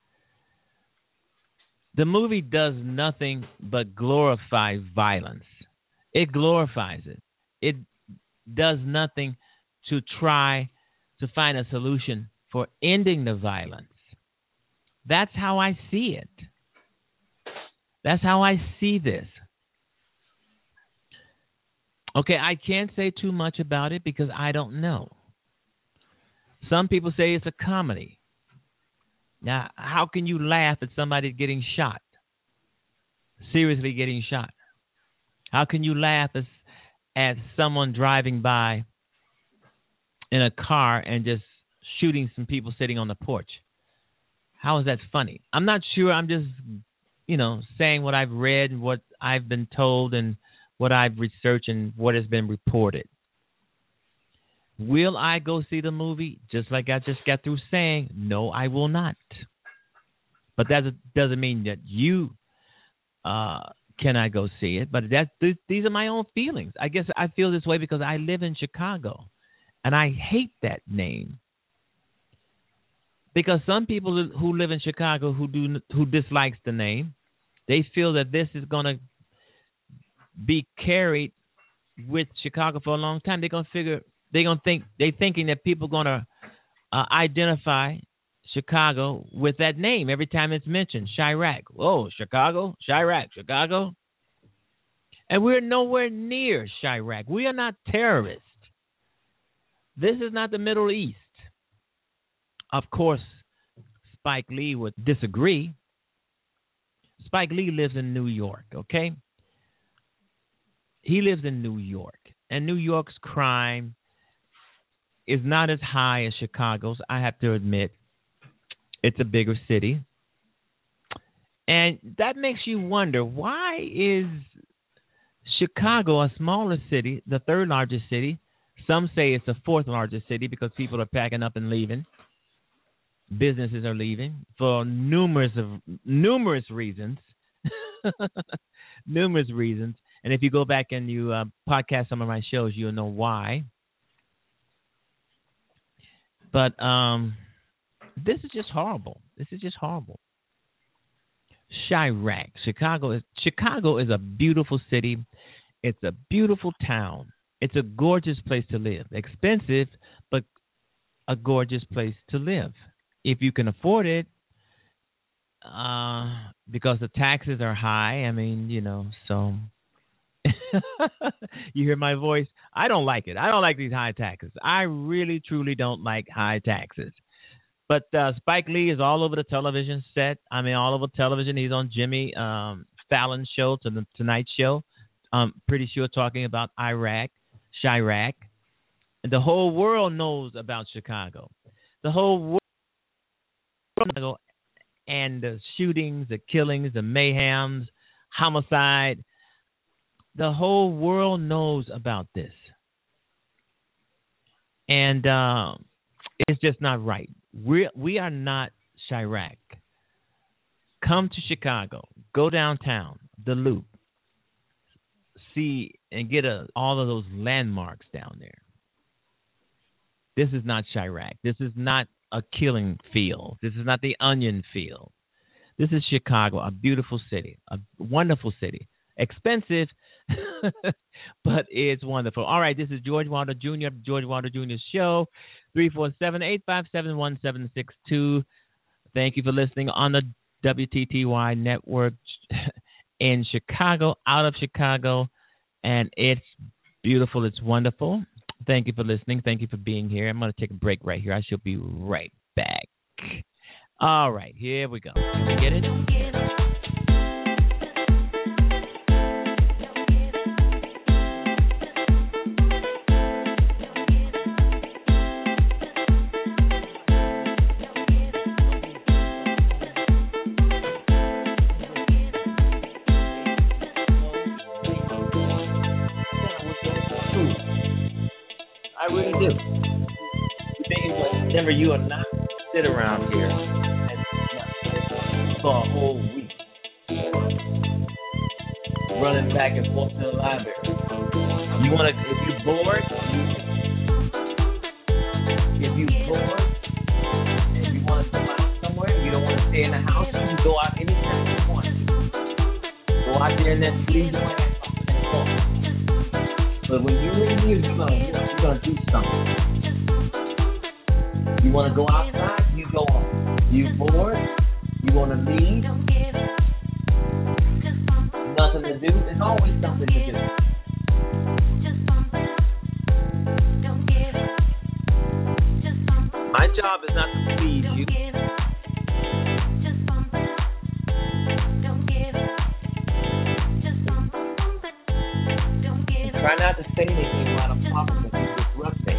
The movie does nothing but glorify violence. It glorifies it. It does nothing to try to find a solution for ending the violence. That's how I see it. That's how I see this. Okay, I can't say too much about it because I don't know. Some people say it's a comedy. Now, how can you laugh at somebody getting shot? Seriously getting shot. How can you laugh as, at someone driving by in a car and just shooting some people sitting on the porch? How is that funny? I'm not sure. I'm just, you know, saying what I've read and what I've been told and what I've researched and what has been reported. Will I go see the movie? Just like I just got through saying, no, I will not. But that doesn't mean that you uh, cannot go see it. But that th- these are my own feelings. I guess I feel this way because I live in Chicago, and I hate that name. Because some people who live in Chicago who do who dislikes the name, they feel that this is going to be carried with Chicago for a long time. They're going to figure. They're gonna think they're thinking that people are gonna uh, identify Chicago with that name every time it's mentioned. Chirac. Oh, Chicago, Chirac, Chicago. And we're nowhere near Chirac. We are not terrorists. This is not the Middle East. Of course, Spike Lee would disagree. Spike Lee lives in New York, okay? He lives in New York. And New York's crime is not as high as Chicago's, I have to admit. It's a bigger city. And that makes you wonder, why is Chicago, a smaller city, the third largest city? Some say it's the fourth largest city because people are packing up and leaving. Businesses are leaving for numerous of numerous reasons. numerous reasons. And if you go back and you uh, podcast some of my shows, you'll know why. But um, this is just horrible. This is just horrible. Chirac, Chicago is Chicago is a beautiful city. It's a beautiful town. It's a gorgeous place to live. Expensive, but a gorgeous place to live if you can afford it. Uh, because the taxes are high. I mean, you know, so. You hear my voice? I don't like it. I don't like these high taxes. I really, truly don't like high taxes. But uh, Spike Lee is all over the television set. I mean, all over television. He's on Jimmy um, Fallon's show, to the Tonight Show. I'm pretty sure talking about Iraq, Chirac. And the whole world knows about Chicago. The whole world, and the shootings, the killings, the mayhems, homicide. The whole world knows about this. And uh, it's just not right. We we are not Chirac. Come to Chicago. Go downtown, the Loop. See and get a, all of those landmarks down there. This is not Chirac. This is not a killing field. This is not the Onion Field. This is Chicago, a beautiful city, a wonderful city. Expensive, but it's wonderful. All right, this is George Wilder Junior, George Wilder Junior's show, three four seven, eight five seven, one seven six two. Thank you for listening on the W T T Y network in Chicago, out of Chicago, and it's beautiful. It's wonderful. Thank you for listening. Thank you for being here. I'm going to take a break right here. I shall be right back. All right, here we go. Did you get it? Denver, you are not sit around here and for a whole week running back and forth to the library. You want to, if you're bored, if you're bored and you want to come out somewhere, you don't want to stay in the house, you can go out anytime you want to. Go out there and then sleep on and talk. But when you leave here, you're gonna, you know, you're gonna do something. You want to go outside? You go on. You bored? You want to leave? Nothing to do? There's always something to do. My job is not to please you. Try not to say anything while I'm talking because it's disrupting.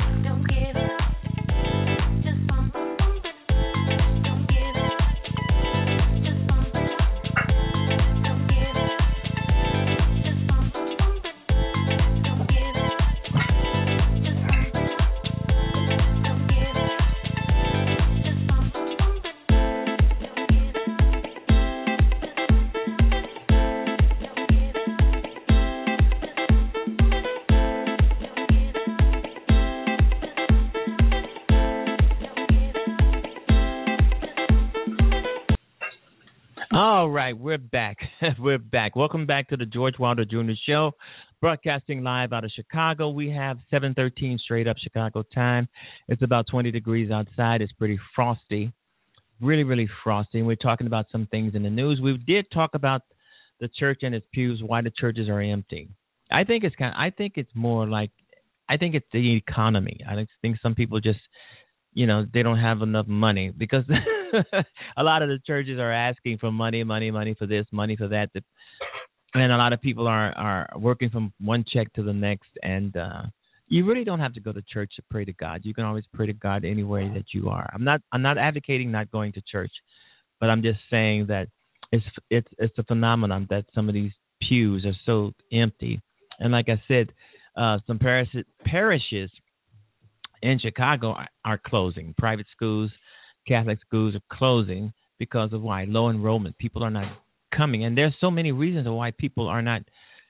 All right, we're back. We're back. Welcome back to the George Wilder Junior Show, broadcasting live out of Chicago. We have seven thirteen straight up Chicago time. It's about twenty degrees outside. It's pretty frosty, really, really frosty. And we're talking about some things in the news. We did talk about the church and its pews, why the churches are empty. I think it's kind of, I think it's more like, I think it's the economy. I think some people just, you know, they don't have enough money because a lot of the churches are asking for money, money, money for this, money for that. And a lot of people are, are working from one check to the next. And uh, you really don't have to go to church to pray to God. You can always pray to God anywhere that you are. I'm not I'm not advocating not going to church, but I'm just saying that it's it's it's a phenomenon that some of these pews are so empty. And like I said, uh, some parishes, parishes in Chicago are, are closing. Private schools, Catholic schools are closing because of why? Low enrollment. People are not coming. And there's so many reasons why people are not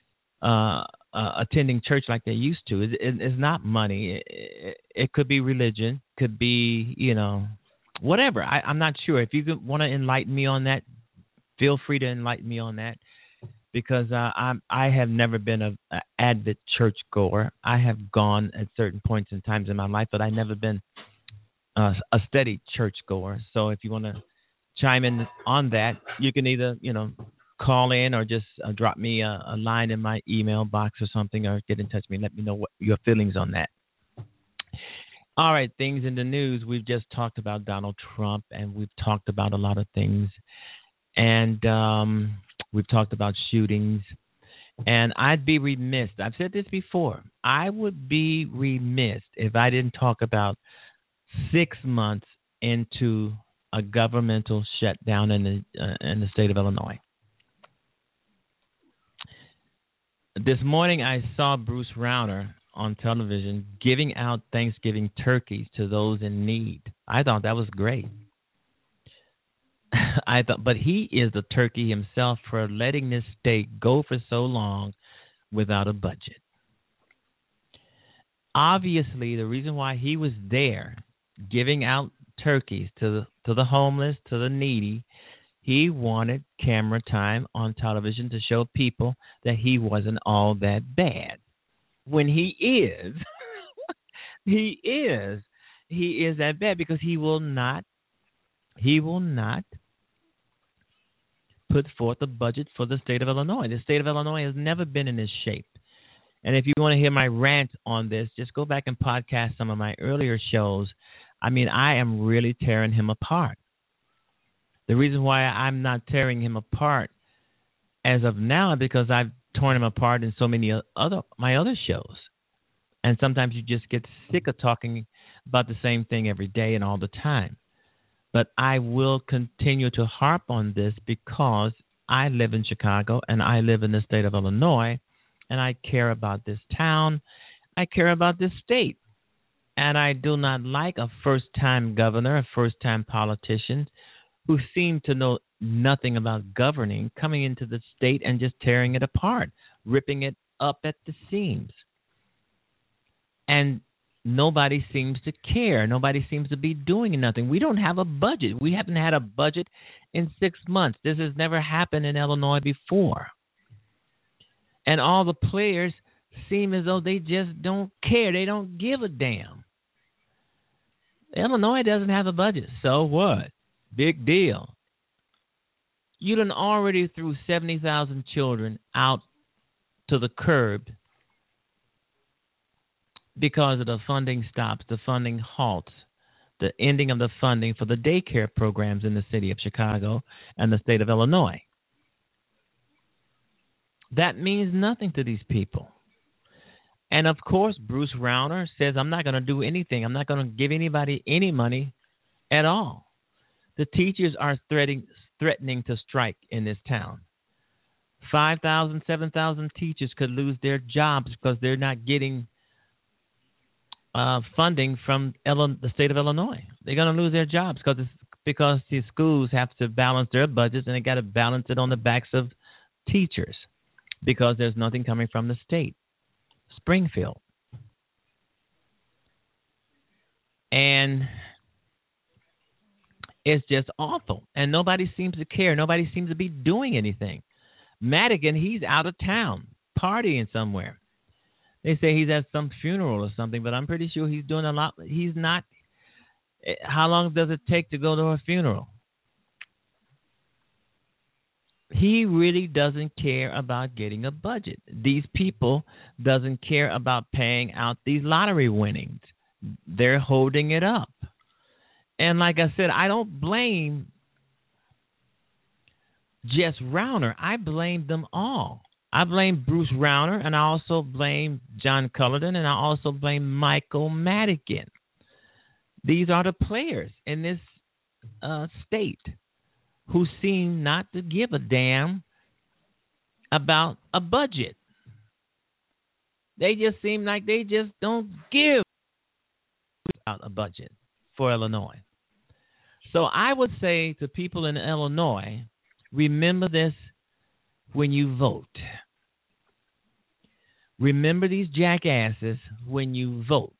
uh, uh, attending church like they used to. It, it, it's not money. It, it, it could be religion. Could be, you know, whatever. I, I'm not sure. If you want to enlighten me on that, feel free to enlighten me on that. Because uh, I'm, I have never been an avid church goer. I have gone at certain points and times in my life, but I've never been uh, a steady church goer. So if you want to chime in on that, you can either, you know, call in or just uh, drop me a, a line in my email box or something, or get in touch with me and let me know what your feelings on that. All right, things in the news. We've just talked about Donald Trump, and we've talked about a lot of things. And um, we've talked about shootings. And I'd be remiss, I've said this before, I would be remiss if I didn't talk about six months into a governmental shutdown in the, uh, in the state of Illinois. This morning I saw Bruce Rauner on television giving out Thanksgiving turkeys to those in need. I thought that was great. I thought, but he is the turkey himself for letting this state go for so long without a budget. Obviously, the reason why he was there giving out turkeys to the, to the homeless, to the needy, he wanted camera time on television to show people that he wasn't all that bad. When he is, he is, he is that bad because he will not, he will not put forth a budget for the state of Illinois. The state of Illinois has never been in this shape. And if you want to hear my rant on this, just go back and podcast some of my earlier shows. I mean, I am really tearing him apart. The reason why I'm not tearing him apart as of now is because I've torn him apart in so many other my other shows. And sometimes you just get sick of talking about the same thing every day and all the time. But I will continue to harp on this because I live in Chicago and I live in the state of Illinois, and I care about this town. I care about this state. And I do not like a first-time governor, a first-time politician who seem to know nothing about governing coming into the state and just tearing it apart, ripping it up at the seams. And nobody seems to care. Nobody seems to be doing nothing. We don't have a budget. We haven't had a budget in six months. This has never happened in Illinois before. And all the players seem as though they just don't care. They don't give a damn. Illinois doesn't have a budget. So what? Big deal. You done already threw seventy thousand children out to the curb because of the funding stops, the funding halts, the ending of the funding for the daycare programs in the city of Chicago and the state of Illinois. That means nothing to these people. And, of course, Bruce Rauner says, I'm not going to do anything. I'm not going to give anybody any money at all. The teachers are threatening, threatening to strike in this town. five thousand, seven thousand teachers could lose their jobs because they're not getting uh, funding from Illinois, the state of Illinois. They're going to lose their jobs because it's, because the schools have to balance their budgets, and they got to balance it on the backs of teachers because there's nothing coming from the state. Springfield. And it's just awful. And nobody seems to care. Nobody seems to be doing anything. Madigan, he's out of town, partying somewhere. They say he's at some funeral or something, but I'm pretty sure he's doing a lot. He's not. How long does it take to go to a funeral? He really doesn't care about getting a budget. These people doesn't care about paying out these lottery winnings. They're holding it up. And like I said, I don't blame just Rauner. I blame them all. I blame Bruce Rauner, and I also blame John Cullerton, and I also blame Michael Madigan. These are the players in this uh, state who seem not to give a damn about a budget. They just seem like they just don't give about a budget for Illinois. So I would say to people in Illinois, remember this when you vote. Remember these jackasses when you vote.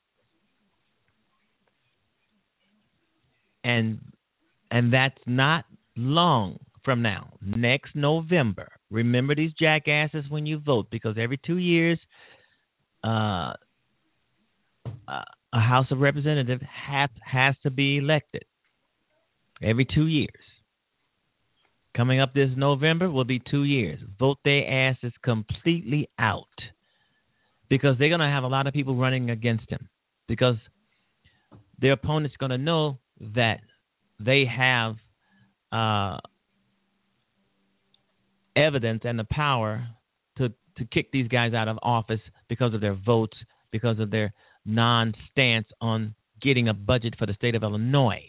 And and that's not long from now. Next November. Remember these jackasses when you vote, because every two years uh, uh, a House of Representatives has, has to be elected. Every two years. Coming up this November will be two years. Vote their asses completely out, because they're going to have a lot of people running against him, because their opponent's going to know that they have uh, evidence and the power to, to kick these guys out of office because of their votes, because of their non-stance on getting a budget for the state of Illinois.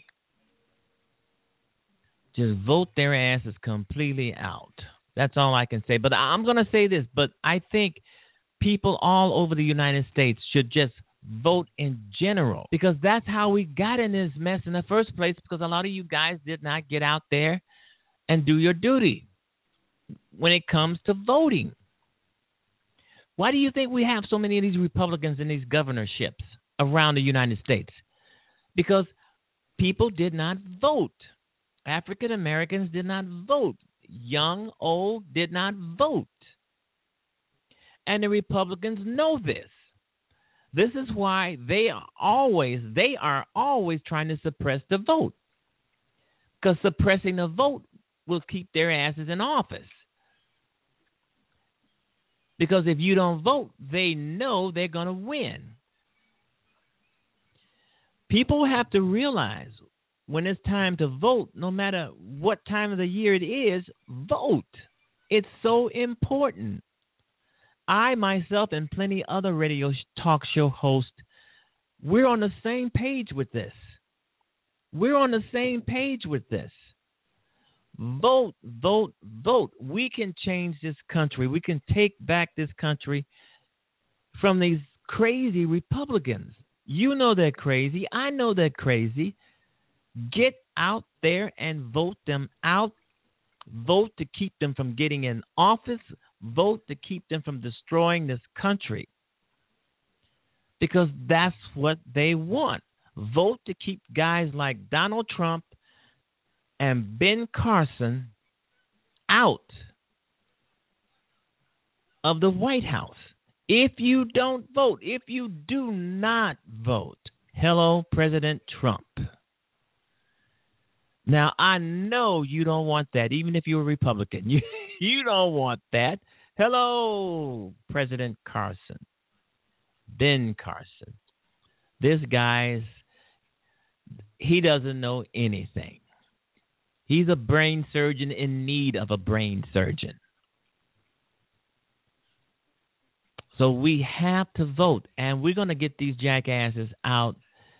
Just vote their asses completely out. That's all I can say. But I'm going to say this, but I think people all over the United States should just vote in general, because that's how we got in this mess in the first place, because a lot of you guys did not get out there and do your duty when it comes to voting. Why do you think we have so many of these Republicans in these governorships around the United States? Because people did not vote. African Americans did not vote. Young, old, did not vote. And the Republicans know this. This is why they are always, they are always trying to suppress the vote. Because suppressing the vote will keep their asses in office. Because if you don't vote, they know they're going to win. People have to realize when it's time to vote, no matter what time of the year it is, vote. It's so important. I, myself, and plenty other radio talk show hosts, we're on the same page with this. We're on the same page with this. Vote, vote, vote. We can change this country. We can take back this country from these crazy Republicans. You know they're crazy. I know they're crazy. Get out there and vote them out. Vote to keep them from getting in office. Vote to keep them from destroying this country. Because that's what they want. Vote to keep guys like Donald Trump and Ben Carson out of the White House. If you don't vote, if you do not vote, hello, President Trump. Now, I know you don't want that, even if you're a Republican. You, you don't want that. Hello, President Carson. Ben Carson. This guy's, he doesn't know anything. He's a brain surgeon in need of a brain surgeon. So we have to vote, and we're going to get these jackasses out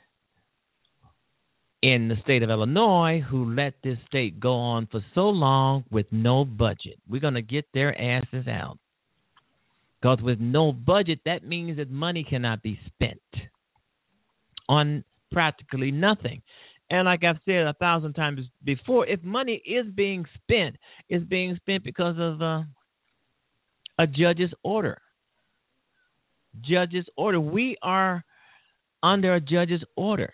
in the state of Illinois who let this state go on for so long with no budget. We're going to get their asses out. Because with no budget, that means that money cannot be spent on practically nothing. And like I've said a thousand times before, if money is being spent, it's being spent because of uh, a judge's order. Judge's order. We are under a judge's order.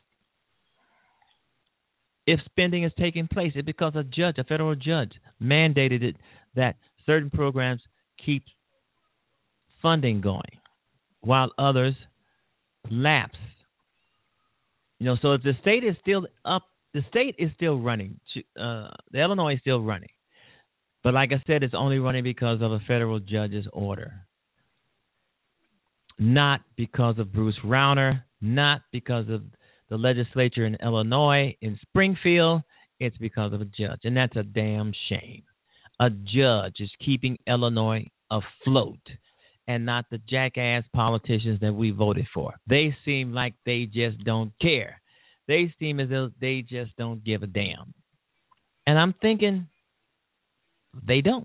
If spending is taking place, it's because a judge, a federal judge, mandated it that certain programs keep funding going while others lapse. You know, so if the state is still up, the state is still running. Uh, the Illinois is still running. But like I said, it's only running because of a federal judge's order. Not because of Bruce Rauner, not because of the legislature in Illinois, in Springfield. It's because of a judge, and that's a damn shame. A judge is keeping Illinois afloat, and not the jackass politicians that we voted for. They seem like they just don't care. They seem as though they just don't give a damn. And I'm thinking they don't.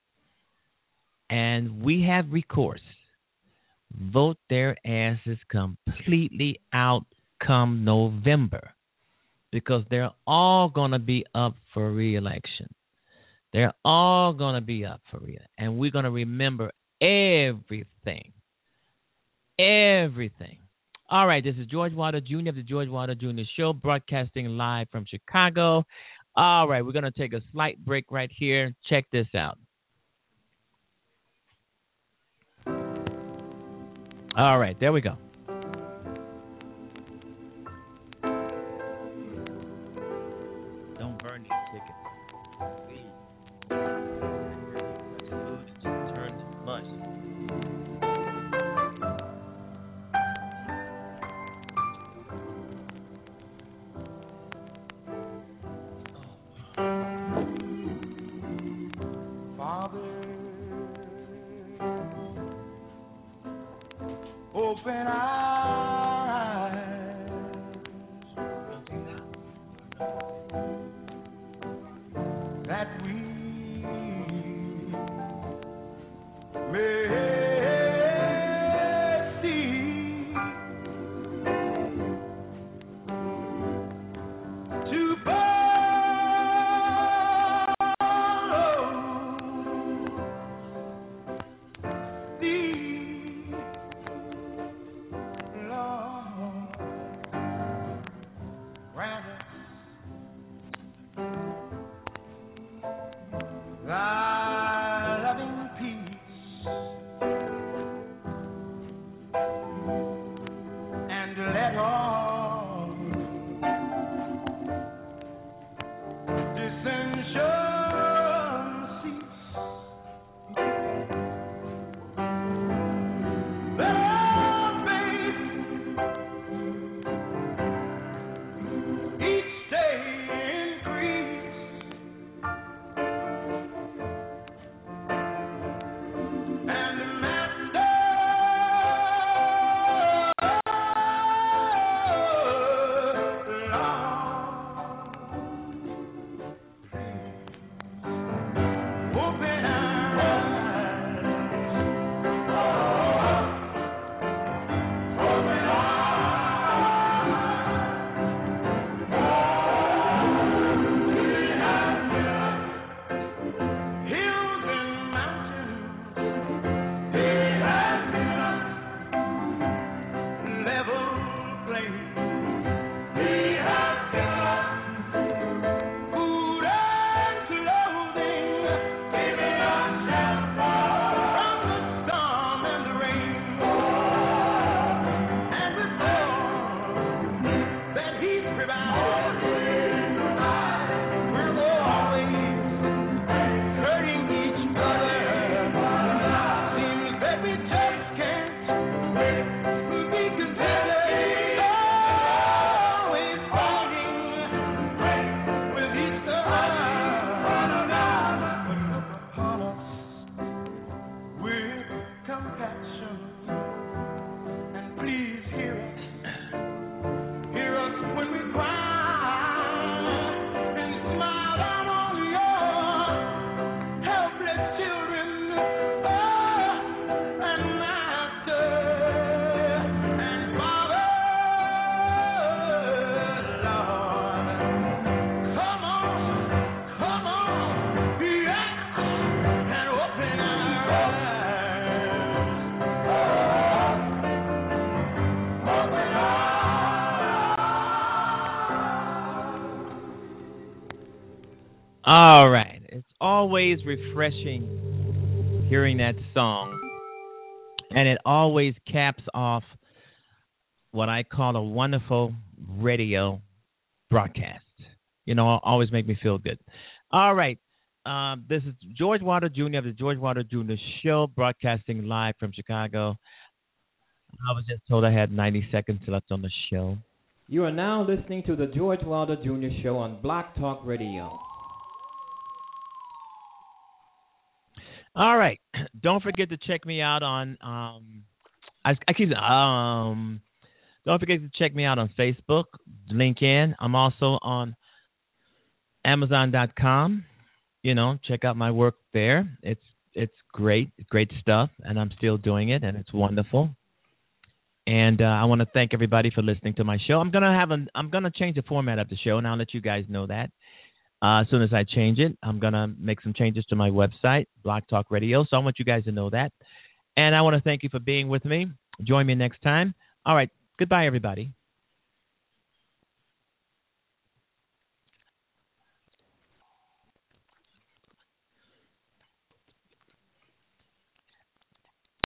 And we have recourse. Vote their asses completely out come November, because they're all going to be up for re-election. They're all going to be up for re-election. And we're going to remember everything. Everything. All right, this is George Wilder Junior of the George Wilder Junior Show, broadcasting live from Chicago. All right, we're going to take a slight break right here. Check this out. All right, there we go. Don't burn these tickets. Please. The food just turns to mush. Open eyes, that we may see, to follow thee. Thy loving peace, and let all dissension cease. Let our faith each day increase. Open eyes. All right. It's always refreshing hearing that song, and it always caps off what I call a wonderful radio broadcast. You know, always make me feel good. All right. Um, this is George Wilder Junior of the George Wilder Junior Show, broadcasting live from Chicago. I was just told I had ninety seconds left on the show. You are now listening to the George Wilder Junior Show on Block Talk Radio. All right. Don't forget to check me out on um I, I keep um don't forget to check me out on Facebook, LinkedIn. I'm also on Amazon dot com. You know, check out my work there. It's it's great, great stuff, and I'm still doing it, and it's wonderful. And uh, I want to thank everybody for listening to my show. I'm gonna have a I'm gonna change the format of the show, and I'll let you guys know that. Uh, as soon as I change it, I'm going to make some changes to my website, Block Talk Radio, so I want you guys to know that. And I want to thank you for being with me. Join me next time. All right. Goodbye, everybody.